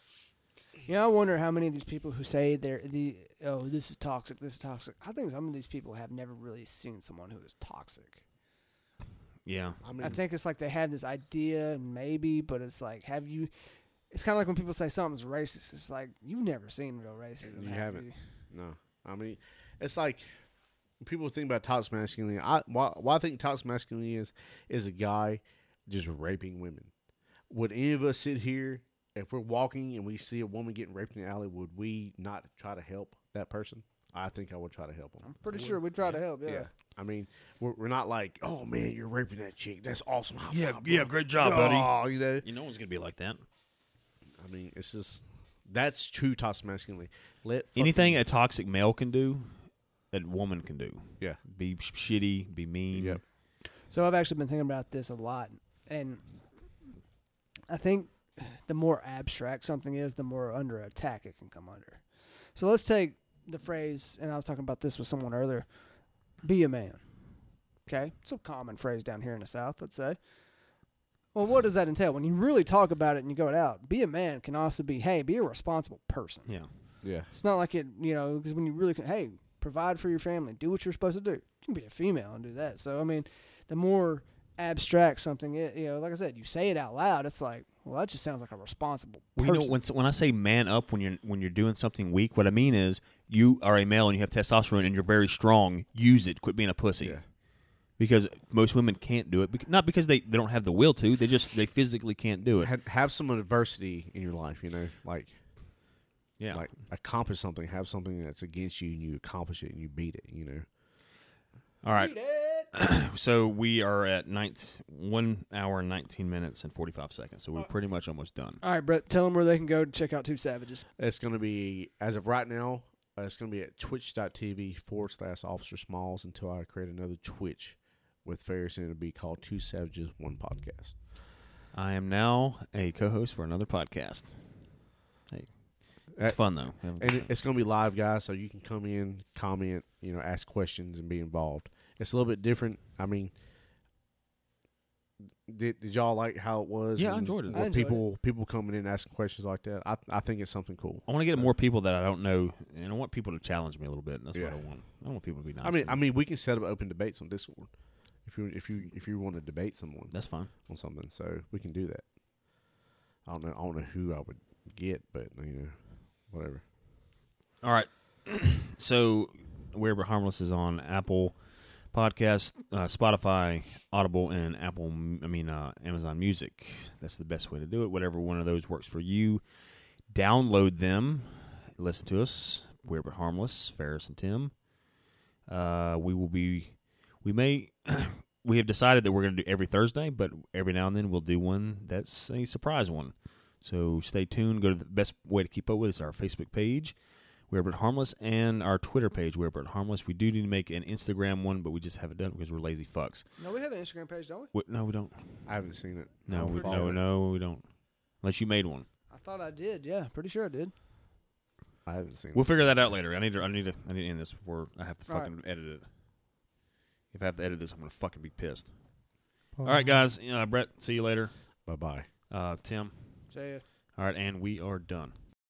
I wonder how many of these people who say this is toxic, this is toxic. I think some of these people have never really seen someone who is toxic. Yeah. I mean, I think it's like they have this idea, maybe, but it's like, have you? It's kind of like when people say something's racist. It's like you've never seen real racism. You have haven't. you? no. I mean, it's like people think about toxic masculinity. Why I think toxic masculinity is a guy just raping women. Would any of us sit here if we're walking and we see a woman getting raped in the alley? Would we not try to help that person? I think I would try to help them. I'm pretty sure we try to help. Yeah. I mean, we're not like, oh man, you're raping that chick. That's awesome. High Yeah, five, yeah, bro." great job, buddy. Oh, No one's gonna be like that. I mean, it's just that's true toxic masculinity. Anything a toxic male can do, a woman can do. Yeah. Be shitty, be mean. Yep. So I've actually been thinking about this a lot, and I think the more abstract something is, the more under attack it can come under. So let's take the phrase, and I was talking about this with someone earlier, be a man. Okay? It's a common phrase down here in the South, let's say. Well, what does that entail? When you really talk about it and you go it out, be a man can also be, hey, be a responsible person. Yeah. Yeah. It's not like it, because when you really can, hey, provide for your family, do what you're supposed to do. You can be a female and do that. So, I mean, the more abstract something, like I said, you say it out loud. It's like, well, that just sounds like a responsible Well, person. you know, when I say man up when you're doing something weak, what I mean is you are a male and you have testosterone and you're very strong. Use it. Quit being a pussy. Yeah. Because most women can't do it. Not because they don't have the will to. They physically can't do it. Have some adversity in your life, like accomplish something. Have something that's against you, and you accomplish it, and you beat it. All right. So we are at 1 hour, 19 minutes, and 45 seconds. So we're pretty much almost done. All right, Brett, tell them where they can go to check out Two Savages. It's going to be, as of right now, it's going to be at twitch.tv/Officer Smalls until I create another Twitch with Ferris, and it'll be called Two Savages, One Podcast. I am now a co-host for another podcast. Hey, it's fun, though. And it's going to be live, guys, so you can come in, comment, ask questions, and be involved. It's a little bit different. I mean, did y'all like how it was? Yeah, I enjoyed it. I enjoyed People coming in asking questions like that. I think it's something cool. I want to get more people that I don't know, and I want people to challenge me a little bit. And that's what I want. I want people to be nice. I mean, we can set up open debates on Discord if you want to debate someone. That's fine on something, so we can do that. I don't know who I would get, but whatever. All right. So, We're But Harmless is on Apple Podcast, Spotify, Audible, and Amazon Music. That's the best way to do it. Whatever one of those works for you, download them. Listen to us. We're But Harmless. Ferris and Tim. We have decided that we're going to do every Thursday, but every now and then we'll do one that's a surprise one. So stay tuned. Go to the best way to keep up with us, our Facebook page, We're But Harmless, and our Twitter page, We're But Harmless. We do need to make an Instagram one, but we just haven't done it because we're lazy fucks. No, we have an Instagram page, don't we? No, we don't. I haven't seen it. No, we don't. Unless you made one. I thought I did. Yeah, pretty sure I did. I haven't seen We'll it. figure that out later. I need to end this before I have to All fucking edit it. If I have to edit this, I'm gonna fucking be pissed. All right, guys. Brett, see you later. Bye-bye. Tim. Say it. All right, and we are done.